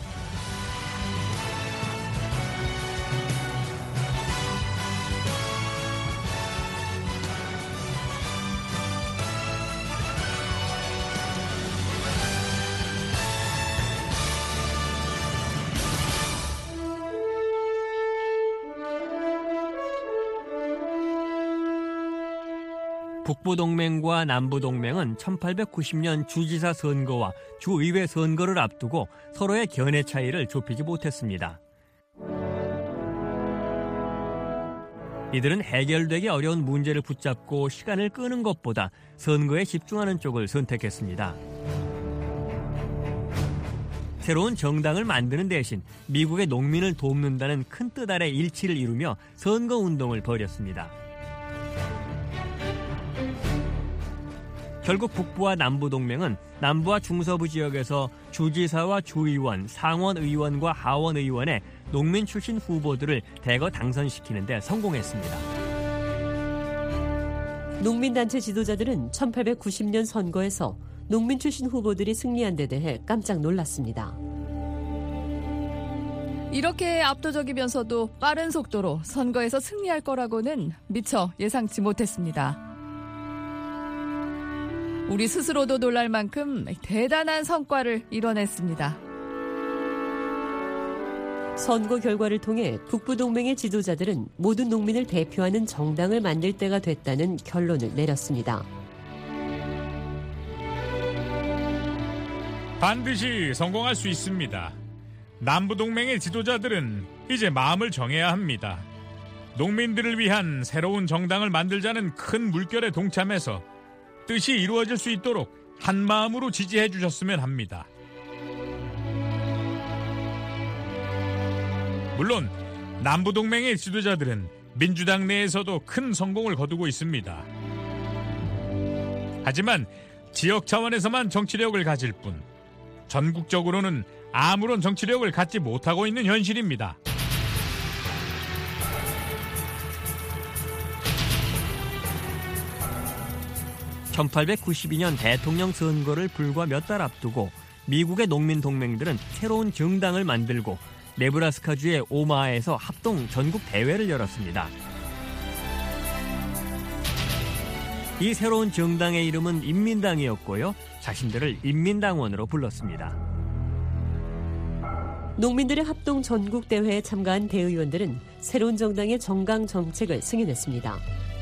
북부동맹과 남부동맹은 1890년 주지사 선거와 주의회 선거를 앞두고 서로의 견해 차이를 좁히지 못했습니다. 이들은 해결되기 어려운 문제를 붙잡고 시간을 끄는 것보다 선거에 집중하는 쪽을 선택했습니다. 새로운 정당을 만드는 대신 미국의 농민을 돕는다는 큰 뜻 아래 일치를 이루며 선거운동을 벌였습니다. 결국 북부와 남부 동맹은 남부와 중서부 지역에서 주지사와 주의원, 상원의원과 하원의원의 농민 출신 후보들을 대거 당선시키는 데 성공했습니다. 농민단체 지도자들은 1890년 선거에서 농민 출신 후보들이 승리한 데 대해 깜짝 놀랐습니다. 이렇게 압도적이면서도 빠른 속도로 선거에서 승리할 거라고는 미처 예상치 못했습니다. 우리 스스로도 놀랄 만큼 대단한 성과를 이뤄냈습니다. 선거 결과를 통해 북부동맹의 지도자들은 모든 농민을 대표하는 정당을 만들 때가 됐다는 결론을 내렸습니다. 반드시 성공할 수 있습니다. 남부동맹의 지도자들은 이제 마음을 정해야 합니다. 농민들을 위한 새로운 정당을 만들자는 큰 물결에 동참해서 뜻이 이루어질 수 있도록 한 마음으로 지지해 주셨으면 합니다. 물론 남부동맹의 지도자들은 민주당 내에서도 큰 성공을 거두고 있습니다. 하지만 지역 차원에서만 정치력을 가질 뿐 전국적으로는 아무런 정치력을 갖지 못하고 있는 현실입니다. (1892년) 대통령 선거를 불과 몇 달 앞두고 미국의 농민 동맹들은 새로운 정당을 만들고 네브라스카주의 오마하에서 합동 전국 대회를 열었습니다. 이 새로운 정당의 이름은 인민당이었고요. 자신들을 인민당원으로 불렀습니다. 농민들의 합동 전국 대회에 참가한 대의원들은 새로운 정당의 정강 정책을 승인했습니다.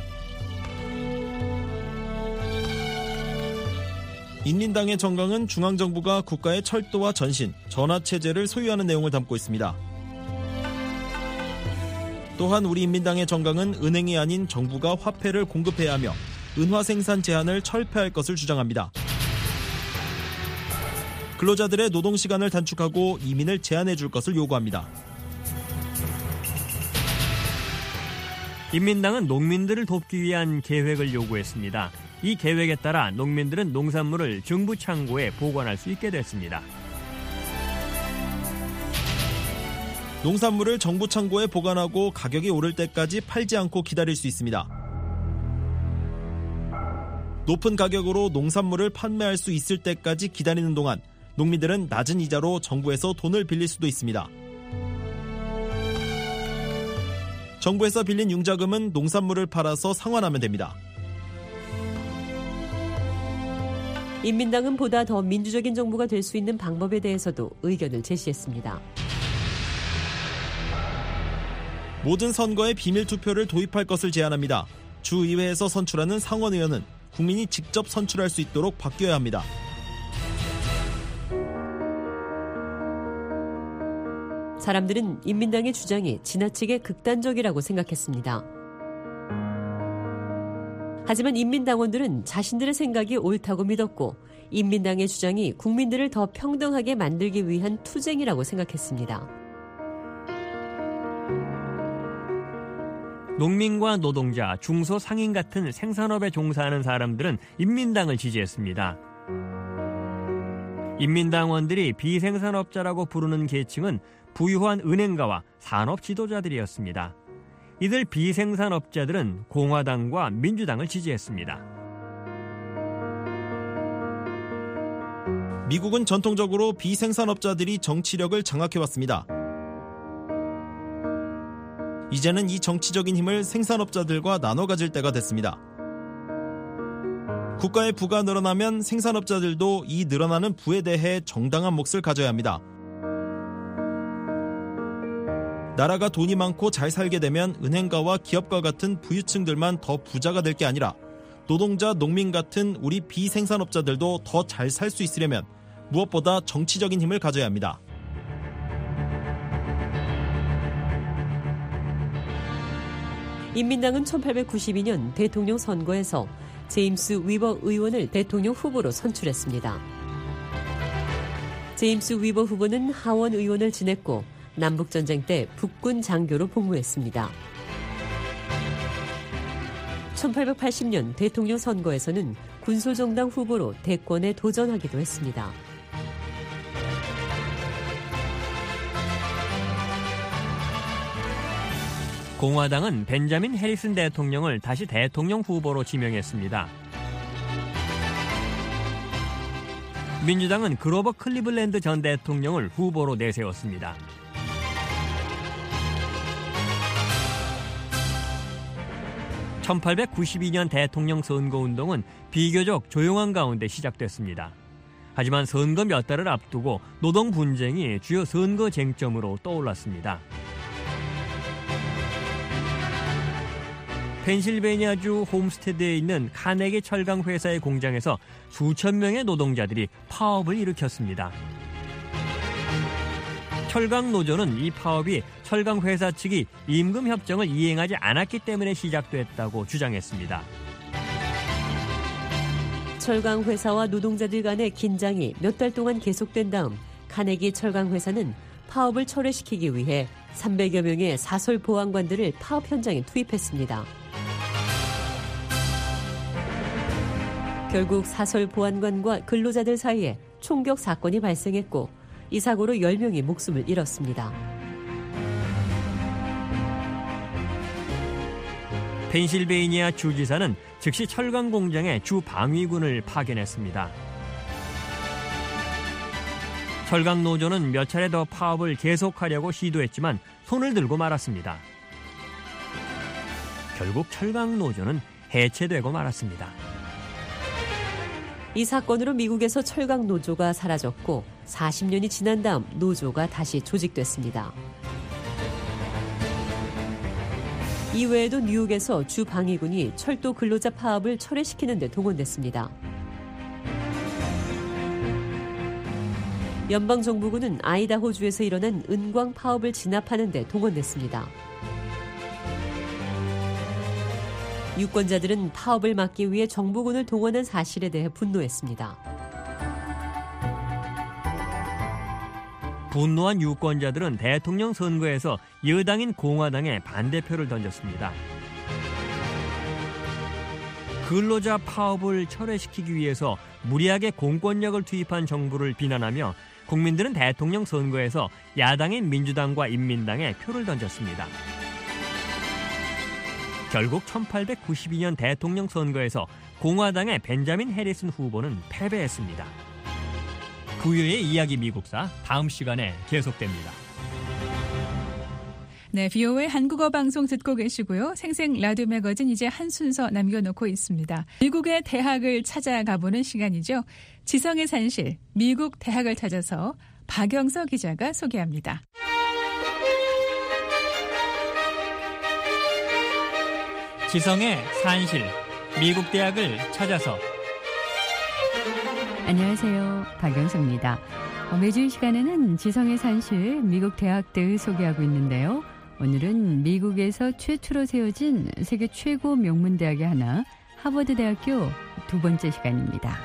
인민당의 정강은 중앙정부가 국가의 철도와 전신, 전화체제를 소유하는 내용을 담고 있습니다. 또한 우리 인민당의 정강은 은행이 아닌 정부가 화폐를 공급해야 하며 은화 생산 제한을 철폐할 것을 주장합니다. 근로자들의 노동시간을 단축하고 이민을 제한해 줄 것을 요구합니다. 인민당은 농민들을 돕기 위한 계획을 요구했습니다. 이 계획에 따라 농민들은 농산물을 정부 창고에 보관할 수 있게 됐습니다. 농산물을 정부 창고에 보관하고 가격이 오를 때까지 팔지 않고 기다릴 수 있습니다. 높은 가격으로 농산물을 판매할 수 있을 때까지 기다리는 동안 농민들은 낮은 이자로 정부에서 돈을 빌릴 수도 있습니다. 정부에서 빌린 융자금은 농산물을 팔아서 상환하면 됩니다. 인민당은 보다 더 민주적인 정부가 될 수 있는 방법에 대해서도 의견을 제시했습니다. 모든 선거에 비밀투표를 도입할 것을 제안합니다. 주의회에서 선출하는 상원의원은 국민이 직접 선출할 수 있도록 바뀌어야 합니다. 사람들은 인민당의 주장이 지나치게 극단적이라고 생각했습니다. 하지만 인민당원들은 자신들의 생각이 옳다고 믿었고 인민당의 주장이 국민들을 더 평등하게 만들기 위한 투쟁이라고 생각했습니다. 농민과 노동자, 중소 상인 같은 생산업에 종사하는 사람들은 인민당을 지지했습니다. 인민당원들이 비생산업자라고 부르는 계층은 부유한 은행가와 산업 지도자들이었습니다. 이들 비생산업자들은 공화당과 민주당을 지지했습니다. 미국은 전통적으로 비생산업자들이 정치력을 장악해왔습니다. 이제는 이 정치적인 힘을 생산업자들과 나눠 가질 때가 됐습니다. 국가의 부가 늘어나면 생산업자들도 이 늘어나는 부에 대해 정당한 몫을 가져야 합니다. 나라가 돈이 많고 잘 살게 되면 은행가와 기업가 같은 부유층들만 더 부자가 될 게 아니라 노동자, 농민 같은 우리 비생산업자들도 더 잘 살 수 있으려면 무엇보다 정치적인 힘을 가져야 합니다. 인민당은 1892년 대통령 선거에서 제임스 위버 의원을 대통령 후보로 선출했습니다. 제임스 위버 후보는 하원 의원을 지냈고 남북전쟁 때 북군 장교로 복무했습니다. 1880년 대통령 선거에서는 군소정당 후보로 대권에 도전하기도 했습니다. 공화당은 벤자민 해리슨 대통령을 다시 대통령 후보로 지명했습니다. 민주당은 그로버 클리블랜드 전 대통령을 후보로 내세웠습니다. (1892년) 대통령 선거운동은 비교적 조용한 가운데 시작됐습니다. 하지만 선거 몇 달을 앞두고 노동 분쟁이 주요 선거 쟁점으로 떠올랐습니다. 펜실베니아주 홈스테드에 있는 카네기 철강 회사의 공장에서 수천 명의 노동자들이 파업을 일으켰습니다. 철강 노조는 이 파업이 철강 회사 측이 임금 협정을 이행하지 않았기 때문에 시작됐다고 주장했습니다. 철강 회사와 노동자들 간의 긴장이 몇 달 동안 계속된 다음 카네기 철강 회사는 파업을 철회시키기 위해 300여 명의 사설 보안관들을 파업 현장에 투입했습니다. 결국 사설 보안관과 근로자들 사이에 총격 사건이 발생했고 이 사고로 10명이 목숨을 잃었습니다. 펜실베이니아 주지사는 즉시 철강 공장에 주 방위군을 파견했습니다. 철강 노조는 몇 차례 더 파업을 계속하려고 시도했지만 손을 들고 말았습니다. 결국 철강 노조는 해체되고 말았습니다. 이 사건으로 미국에서 철강 노조가 사라졌고 40년이 지난 다음 노조가 다시 조직됐습니다. 이외에도 뉴욕에서 주 방위군이 철도 근로자 파업을 철회시키는 데 동원됐습니다. 연방정부군은 아이다호주에서 일어난 은광 파업을 진압하는 데 동원됐습니다. 유권자들은 파업을 막기 위해 정부군을 동원한 사실에 대해 분노했습니다. 분노한 유권자들은 대통령 선거에서 여당인 공화당에 반대표를 던졌습니다. 근로자 파업을 철회시키기 위해서 무리하게 공권력을 투입한 정부를 비난하며 국민들은 대통령 선거에서 야당인 민주당과 인민당에 표를 던졌습니다. 결국 1892년 대통령 선거에서 공화당의 벤자민 해리슨 후보는 패배했습니다. 부유의 이야기 미국사 다음 시간에 계속됩니다. 네, VOA 한국어 방송 듣고 계시고요. 생생 라디오 매거진 이제 한 순서 남겨놓고 있습니다. 미국의 대학을 찾아가보는 시간이죠. 지성의 산실, 미국 대학을 찾아서 박영서 기자가 소개합니다. 지성의 산실, 미국 대학을 찾아서. 안녕하세요. 박영서입니다. 매주 이 시간에는 지성의 산실, 미국 대학들 소개하고 있는데요. 오늘은 미국에서 최초로 세워진 세계 최고 명문대학의 하나, 하버드대학교 두 번째 시간입니다.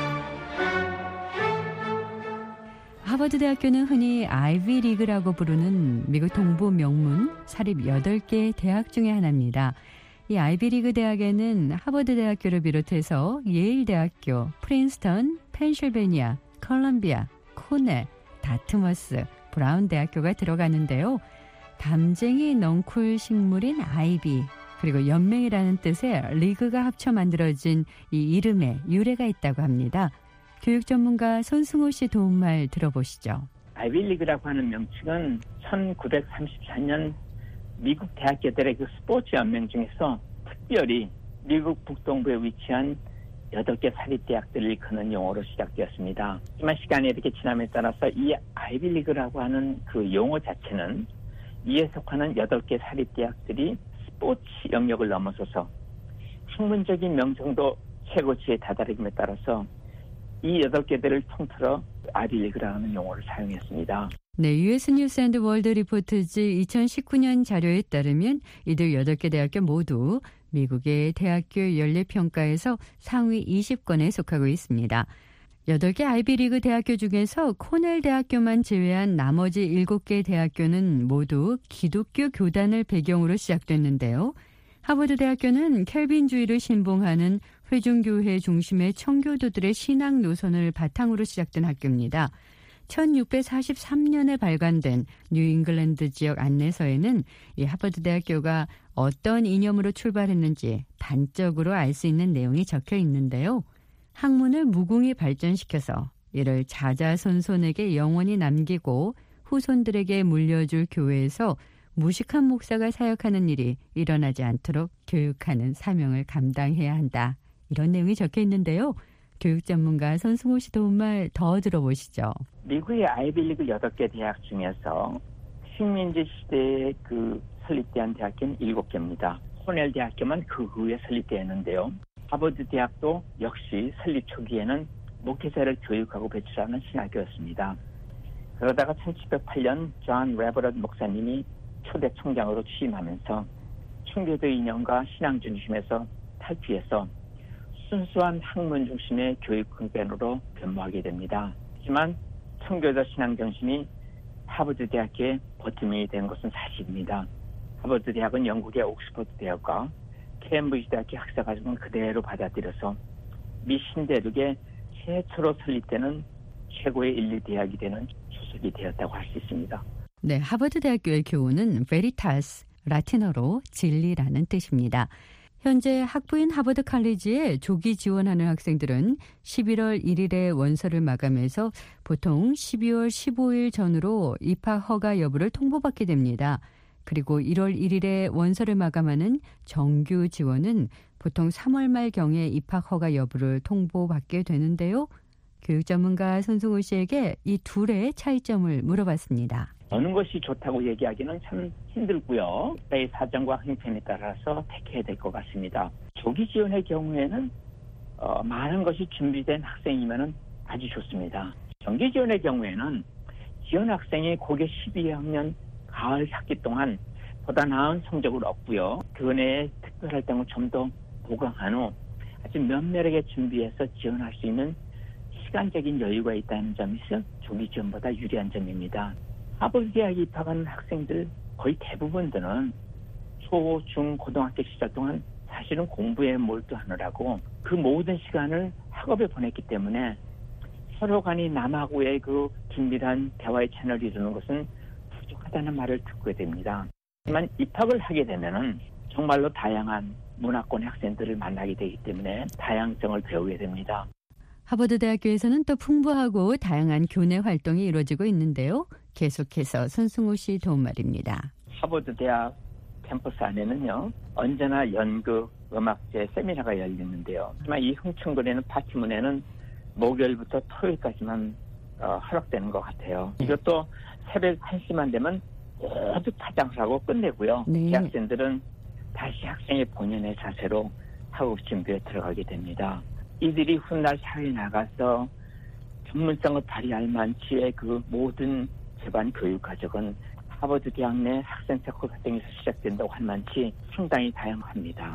하버드대학교는 흔히 아이비리그라고 부르는 미국 동부 명문 사립 8개 대학 중에 하나입니다. 이 아이비리그 대학에는 하버드대학교를 비롯해서 예일대학교, 프린스턴, 펜실베니아, 컬럼비아, 코넬, 다트머스, 브라운대학교가 들어가는데요. 담쟁이 넝쿨 식물인 아이비, 그리고 연맹이라는 뜻의 리그가 합쳐 만들어진 이 이름에 유래가 있다고 합니다. 교육 전문가 손승호 씨 도움말 들어보시죠. 아이비리그라고 하는 명칭은 1934년 미국 대학교들의 그 스포츠 연맹 중에서 특별히 미국 북동부에 위치한 8개 사립대학들을 일컫는 용어로 시작되었습니다. 하지만 시간이 이렇게 지남에 따라서 이 아이비리그라고 하는 그 용어 자체는 이에 속하는 8개 사립대학들이 스포츠 영역을 넘어서서 학문적인 명성도 최고치에 다다름에 따라서 이 8개들을 통틀어 아이비리그라는 용어를 사용했습니다. 네, US 뉴스 앤드 월드 리포트즈 2019년 자료에 따르면 이들 8개 대학교 모두 미국의 대학교 연례평가에서 상위 20권에 속하고 있습니다. 8개 아이비리그 대학교 중에서 코넬 대학교만 제외한 나머지 7개 대학교는 모두 기독교 교단을 배경으로 시작됐는데요. 하버드 대학교는 켈빈주의를 신봉하는 회중교회 중심의 청교도들의 신앙 노선을 바탕으로 시작된 학교입니다. 1643년에 발간된 뉴잉글랜드 지역 안내서에는 이 하버드 대학교가 어떤 이념으로 출발했는지 단적으로 알 수 있는 내용이 적혀 있는데요. 학문을 무궁히 발전시켜서 이를 자자손손에게 영원히 남기고 후손들에게 물려줄 교회에서 무식한 목사가 사역하는 일이 일어나지 않도록 교육하는 사명을 감당해야 한다. 이런 내용이 적혀 있는데요. 교육 전문가 손승호 씨 도움말 더 들어보시죠. 미국의 아이비리그 8개 대학 중에서 식민지 시대에 설립된 대학교는 7개입니다. 코넬 대학교만 그 후에 설립되었는데요. 하버드 대학도 역시 설립 초기에는 목회자를 교육하고 배출하는 신학교였습니다. 그러다가 1708년 존 레버런 목사님이 초대 총장으로 취임하면서 청교도 이념과 신앙 중심에서 탈피해서 순수한 학문 중심의 교육 근간으로 변모하게 됩니다. 하지만 청교도 신앙 정신이 하버드 대학의 버팀이 된 것은 사실입니다. 하버드 대학은 영국의 옥스퍼드 대학과 케임브리지 대학의 학사 과정을 그대로 받아들여서 미 신대륙의 최초로 설립되는 최고의 인류 대학이 되는 조석이 되었다고 할 수 있습니다. 네, 하버드 대학교의 교훈은 베리타스, 라틴어로 진리라는 뜻입니다. 현재 학부인 하버드 칼리지에 조기 지원하는 학생들은 11월 1일에 원서를 마감해서 보통 12월 15일 전후로 입학 허가 여부를 통보받게 됩니다. 그리고 1월 1일에 원서를 마감하는 정규 지원은 보통 3월 말경에 입학 허가 여부를 통보받게 되는데요. 교육 전문가 손승호 씨에게 이 둘의 차이점을 물어봤습니다. 어느 것이 좋다고 얘기하기는 참 힘들고요. 나의 사정과 형편에 따라서 택해야 될 것 같습니다. 조기 지원의 경우에는 많은 것이 준비된 학생이면 아주 좋습니다. 정기 지원의 경우에는 지원 학생이 고교 12학년 가을 학기 동안 보다 나은 성적을 얻고요. 그 내에 특별활동을 좀 더 보강한 후 아주 면밀하게 준비해서 지원할 수 있는 시간적인 여유가 있다는 점에서 조기 지원보다 유리한 점입니다. 하버드 대학에 입학하는 학생들 거의 대부분들은 초, 중, 고등학교 시절 동안 사실은 공부에 몰두하느라고 그 모든 시간을 학업에 보냈기 때문에 서로 간이 남하고의 그 긴밀한 대화의 채널을 이루는 것은 부족하다는 말을 듣게 됩니다. 하지만 입학을 하게 되면은 정말로 다양한 문화권의 학생들을 만나게 되기 때문에 다양성을 배우게 됩니다. 하버드 대학교에서는 또 풍부하고 다양한 교내 활동이 이루어지고 있는데요. 계속해서 손승호 씨 도움말입니다. 하버드 대학 캠퍼스 안에는요. 언제나 연극, 음악제, 세미나가 열리는데요. 하지만 이 흥청거리는 파티문에는 목요일부터 토요일까지만 허락되는 것 같아요. 이것도 새벽 1시만 되면 모두 파장사고 끝내고요. 네. 대학생들은 다시 학생의 본연의 자세로 학업 준비에 들어가게 됩니다. 이들이 훗날 사회에 나가서 전문성을 발휘할 만치의 그 모든 재반 교육 과정은 하버드 대학 내 학생 특허 과정에서 시작된다고 할 만치 상당히 다양합니다.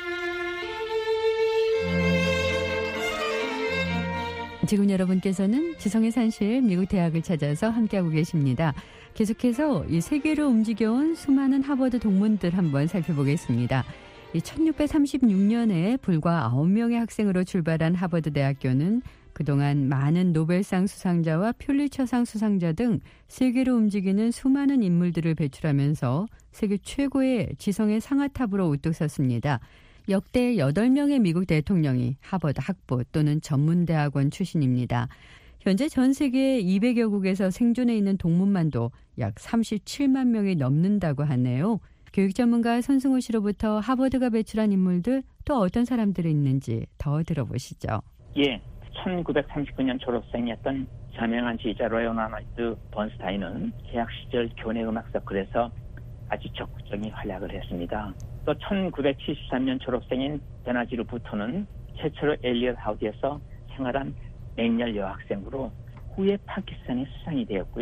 지금 여러분께서는 지성의 산실 미국 대학을 찾아서 함께하고 계십니다. 계속해서 이 세계로 움직여온 수많은 하버드 동문들 한번 살펴보겠습니다. 1636년에 불과 9명의 학생으로 출발한 하버드 대학교는 그동안 많은 노벨상 수상자와 퓰리처상 수상자 등 세계로 움직이는 수많은 인물들을 배출하면서 세계 최고의 지성의 상아탑으로 우뚝 섰습니다. 역대 8명의 미국 대통령이 하버드 학부 또는 전문대학원 출신입니다. 현재 전 세계 200여 국에서 생존해 있는 동문만도 약 37만 명이 넘는다고 하네요. 교육 전문가 손승호 씨로부터 하버드가 배출한 인물들 또 어떤 사람들이 있는지 더 들어보시죠. 예, 1939년 졸업생이었던 저명한 지휘자 레오나르드 번스타인은 대학 시절 교내 음악 서클에서 아주 적극적인 활약을 했습니다. 또 1973년 졸업생인 베나지르 부토는 최초로 엘리엇 하우스에서 생활한 맹렬 여학생으로 후에 파키스탄의 수상이 되었고요.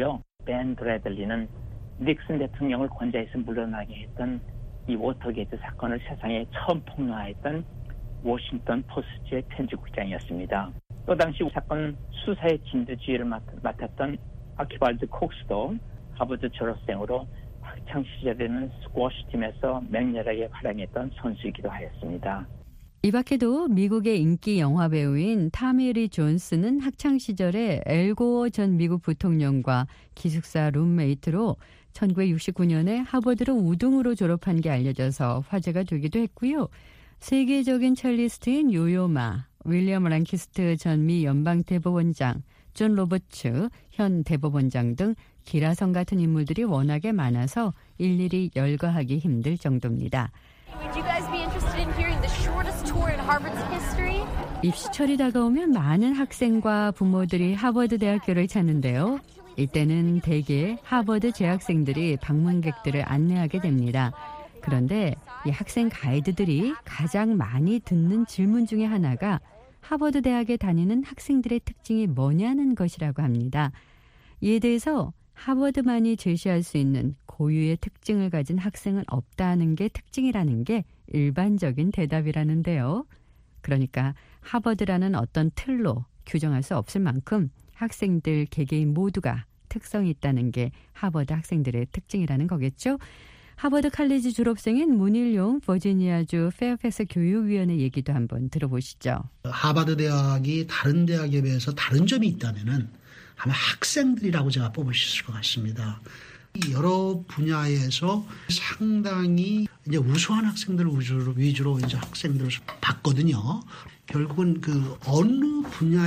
벤 브래들리는 닉슨 대통령을 권좌에서 물러나게 했던 이 워터게이트 사건을 세상에 처음 폭로했던 워싱턴 포스트의 편집국장이었습니다. 또 당시 사건 수사의 진두지휘를 맡았던 아키발드 콕스도 하버드 졸업생으로 학창 시절에는 스쿼시 팀에서 맹렬하게 활약했던 선수이기도 하였습니다. 이 밖에도 미국의 인기 영화 배우인 타미 리 존스는 학창 시절에 엘 고어 전 미국 부통령과 기숙사 룸메이트로 1969년에 하버드를 우등으로 졸업한 게 알려져서 화제가 되기도 했고요. 세계적인 첼리스트인 요요마, 윌리엄 랑키스트 전 미 연방대법원장, 존 로버츠 현 대법원장 등 기라성 같은 인물들이 워낙에 많아서 일일이 열거하기 힘들 정도입니다. Would you guys be interested in hearing the shortest tour in Harvard's history? 입시철이 다가오면 많은 학생과 부모들이 하버드 대학교를 찾는데요. 이때는 대개 하버드 재학생들이 방문객들을 안내하게 됩니다. 그런데 이 학생 가이드들이 가장 많이 듣는 질문 중에 하나가 하버드 대학에 다니는 학생들의 특징이 뭐냐는 것이라고 합니다. 이에 대해서 하버드만이 제시할 수 있는 고유의 특징을 가진 학생은 없다는 게 특징이라는 게 일반적인 대답이라는데요. 그러니까 하버드라는 어떤 틀로 규정할 수 없을 만큼 학생들 개개인 모두가 특성이 있다는 게 하버드 학생들의 특징이라는 거겠죠. 하버드 칼리지 졸업생인 문일용 버지니아주 페어팩스 교육위원회 얘기도 한번 들어보시죠. 하버드 대학이 다른 대학에 비해서 다른 점이 있다면은 아마 학생들이라고 제가 뽑을 수 있을 것 같습니다. 여러 분야에서 상당히 이제 우수한 학생들 위주로 이제 학생들을 봤거든요. 결국은 그 어느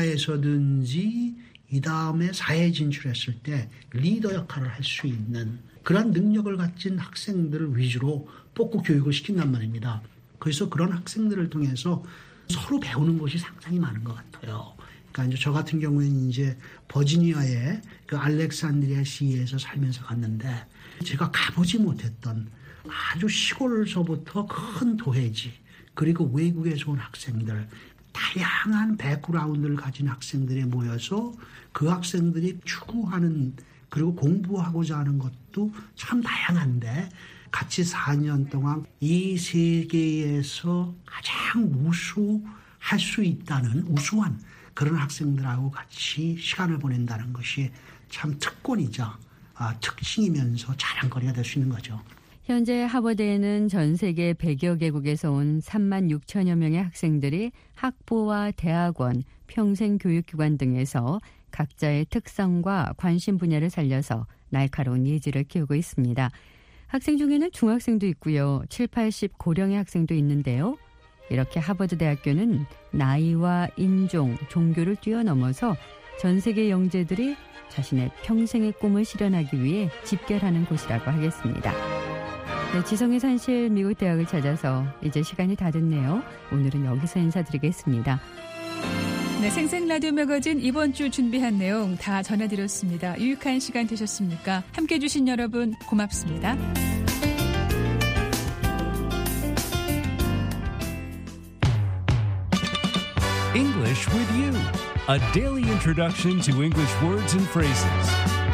분야에서든지 이 다음에 사회에 진출했을 때 리더 역할을 할 수 있는 그런 능력을 가진 학생들을 위주로 뽑고 교육을 시킨단 말입니다. 그래서 그런 학생들을 통해서 서로 배우는 것이 상당히 많은 것 같아요. 그러니까 이제 저 같은 경우에는 이제 버지니아의 그 알렉산드리아 시에서 살면서 갔는데 제가 가보지 못했던 아주 시골서부터 큰 도회지 그리고 외국에서 온 학생들 다양한 백그라운드를 가진 학생들이 모여서 그 학생들이 추구하는 그리고 공부하고자 하는 것도 참 다양한데 같이 4년 동안 이 세계에서 가장 우수할 수 있다는 우수한 그런 학생들하고 같이 시간을 보낸다는 것이 참 특권이자 특징이면서 자랑거리가 될 수 있는 거죠. 현재 하버드에는 전 세계 100여 개국에서 온 3만 6천여 명의 학생들이 학부와 대학원, 평생교육기관 등에서 각자의 특성과 관심 분야를 살려서 날카로운 예지를 키우고 있습니다. 학생 중에는 중학생도 있고요. 7, 80 고령의 학생도 있는데요. 이렇게 하버드 대학교는 나이와 인종, 종교를 뛰어넘어서 전 세계 영재들이 자신의 평생의 꿈을 실현하기 위해 집결하는 곳이라고 하겠습니다. 네, 지성의 산실 미국 대학을 찾아서 이제 시간이 다 됐네요. 오늘은 여기서 인사드리겠습니다. 네, 생생 라디오 매거진 이번 주 준비한 내용 다 전해드렸습니다. 유익한 시간 되셨습니까? 함께해 주신 여러분 고맙습니다. English with you, a daily introduction to English words and phrases.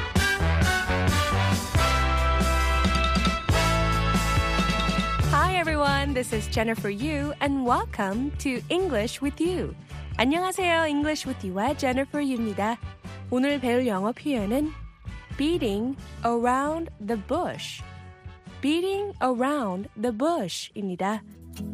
Hi everyone, this is Jennifer Yu and welcome to English with You. 안녕하세요, English with You와 Jennifer Yu입니다. 오늘 배울 영어 표현은 beating around the bush. beating around the bush입니다.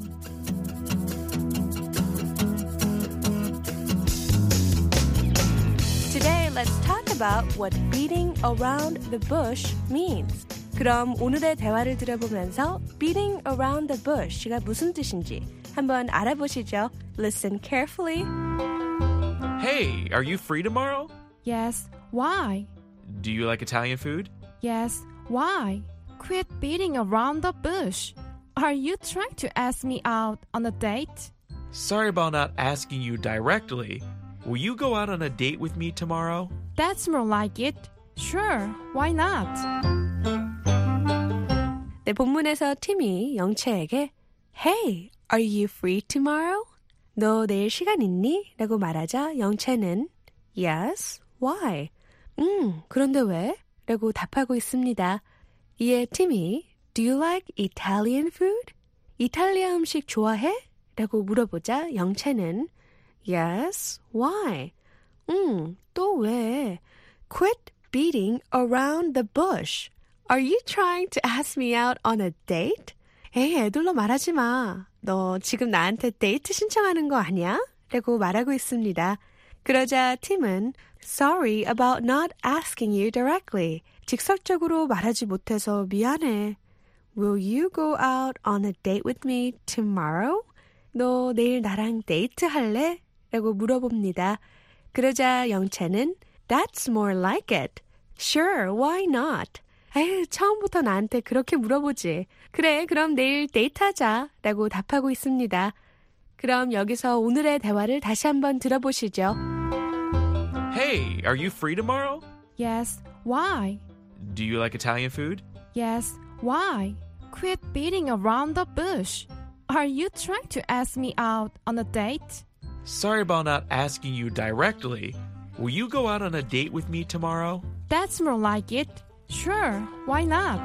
Today, let's talk about what beating around the bush means. 그럼 오늘의 대화를 들어보면서 beating around the bush가 무슨 뜻인지 한번 알아보시죠. Listen carefully. Hey, are you free tomorrow? Yes. Why? Do you like Italian food? Yes. Why? Quit beating around the bush. Are you trying to ask me out on a date? Sorry about not asking you directly. Will you go out on a date with me tomorrow? That's more like it. Sure. Why not? 네, 본문에서 팀이 영채에게 Hey, are you free tomorrow? 너 내일 시간 있니? 라고 말하자 영채는 Yes, why? 그런데 왜? 라고 답하고 있습니다. 이에 팀이 Do you like Italian food? 이탈리아 음식 좋아해? 라고 물어보자 영채는 Yes, why? 또 왜? Quit beating around the bush. Are you trying to ask me out on a date? 에이, 애들로 말하지 마. 너 지금 나한테 데이트 신청하는 거 아니야? 라고 말하고 있습니다. 그러자 팀은 Sorry about not asking you directly. 직설적으로 말하지 못해서 미안해. Will you go out on a date with me tomorrow? 너 내일 나랑 데이트 할래? 라고 물어봅니다. 그러자 영채는 That's more like it. Sure, why not? 에휴, 처음부터 나한테 그렇게 물어보지. 그래, 그럼 내일 데이트하자. 라고 답하고 있습니다. 그럼 여기서 오늘의 대화를 다시 한번 들어보시죠. Hey, are you free tomorrow? Yes, why? Do you like Italian food? Yes, why? Quit beating around the bush. Are you trying to ask me out on a date? Sorry about not asking you directly. Will you go out on a date with me tomorrow? That's more like it. Sure, why not?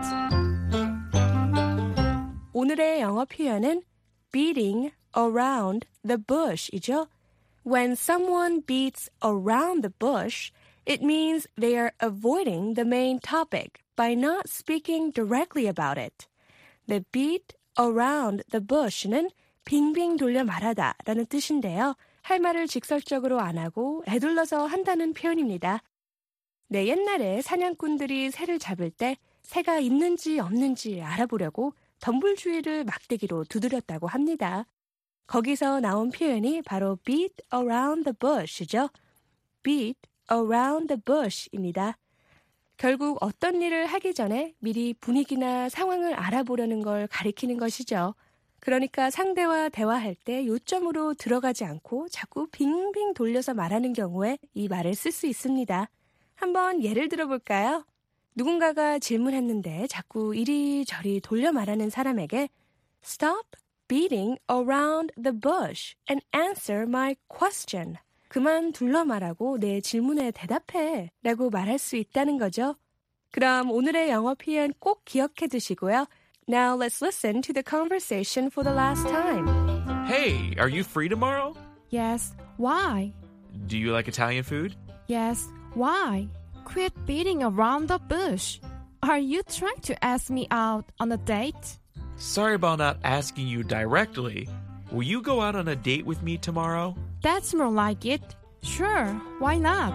오늘의 영어 표현은 beating around the bush이죠. When someone beats around the bush, it means they are avoiding the main topic by not speaking directly about it. The beat around the bush는 빙빙 돌려 말하다 라는 뜻인데요. 할 말을 직설적으로 안 하고 에둘러서 한다는 표현입니다. 네, 옛날에 사냥꾼들이 새를 잡을 때 새가 있는지 없는지 알아보려고 덤불 주위를 막대기로 두드렸다고 합니다. 거기서 나온 표현이 바로 beat around the bush이죠. beat around the bush입니다. 결국 어떤 일을 하기 전에 미리 분위기나 상황을 알아보려는 걸 가리키는 것이죠. 그러니까 상대와 대화할 때 요점으로 들어가지 않고 자꾸 빙빙 돌려서 말하는 경우에 이 말을 쓸 수 있습니다. 한번 예를 들어볼까요? 누군가가 질문했는데 자꾸 이리저리 돌려 말하는 사람에게 Stop beating around the bush and answer my question. 그만 둘러 말하고 내 질문에 대답해 라고 말할 수 있다는 거죠. 그럼 오늘의 영어 표현 꼭 기억해 두시고요. Now let's listen to the conversation for the last time. Hey, are you free tomorrow? Yes, why? Do you like Italian food? Yes, why? Quit beating around the bush. Are you trying to ask me out on a date? Sorry about not asking you directly. Will you go out on a date with me tomorrow? That's more like it. Sure, why not?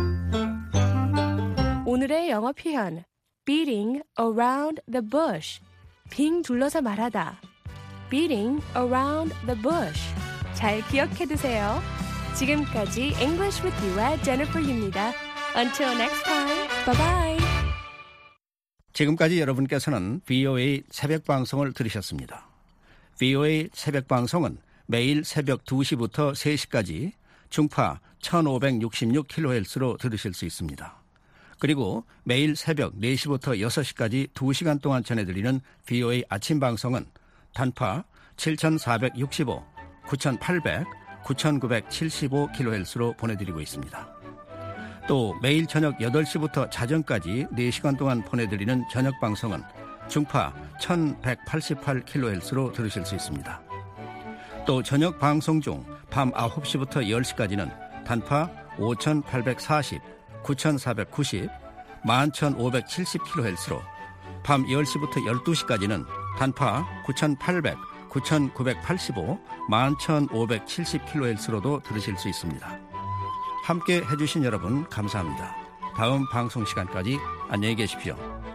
오늘의 영어 표현 beating around the bush. 빙 둘러서 말하다. beating around the bush. 잘 기억해 두세요. 지금까지 English with You의 Jennifer Yu입니다. Until next time, bye-bye. 지금까지 여러분께서는 VOA 새벽 방송을 들으셨습니다. VOA 새벽 방송은 매일 새벽 2시부터 3시까지 중파 1566kHz로 들으실 수 있습니다. 그리고 매일 새벽 4시부터 6시까지 2시간 동안 전해드리는 VOA 아침 방송은 단파 7465, 9800, 9975kHz로 보내드리고 있습니다. 또 매일 저녁 8시부터 자정까지 4시간 동안 보내드리는 저녁 방송은 중파 1188kHz로 들으실 수 있습니다. 또 저녁 방송 중 밤 9시부터 10시까지는 단파 5840, 9490, 11570kHz로 밤 10시부터 12시까지는 단파 9800, 9985, 11570kHz로도 들으실 수 있습니다. 함께 해주신 여러분 감사합니다. 다음 방송 시간까지 안녕히 계십시오.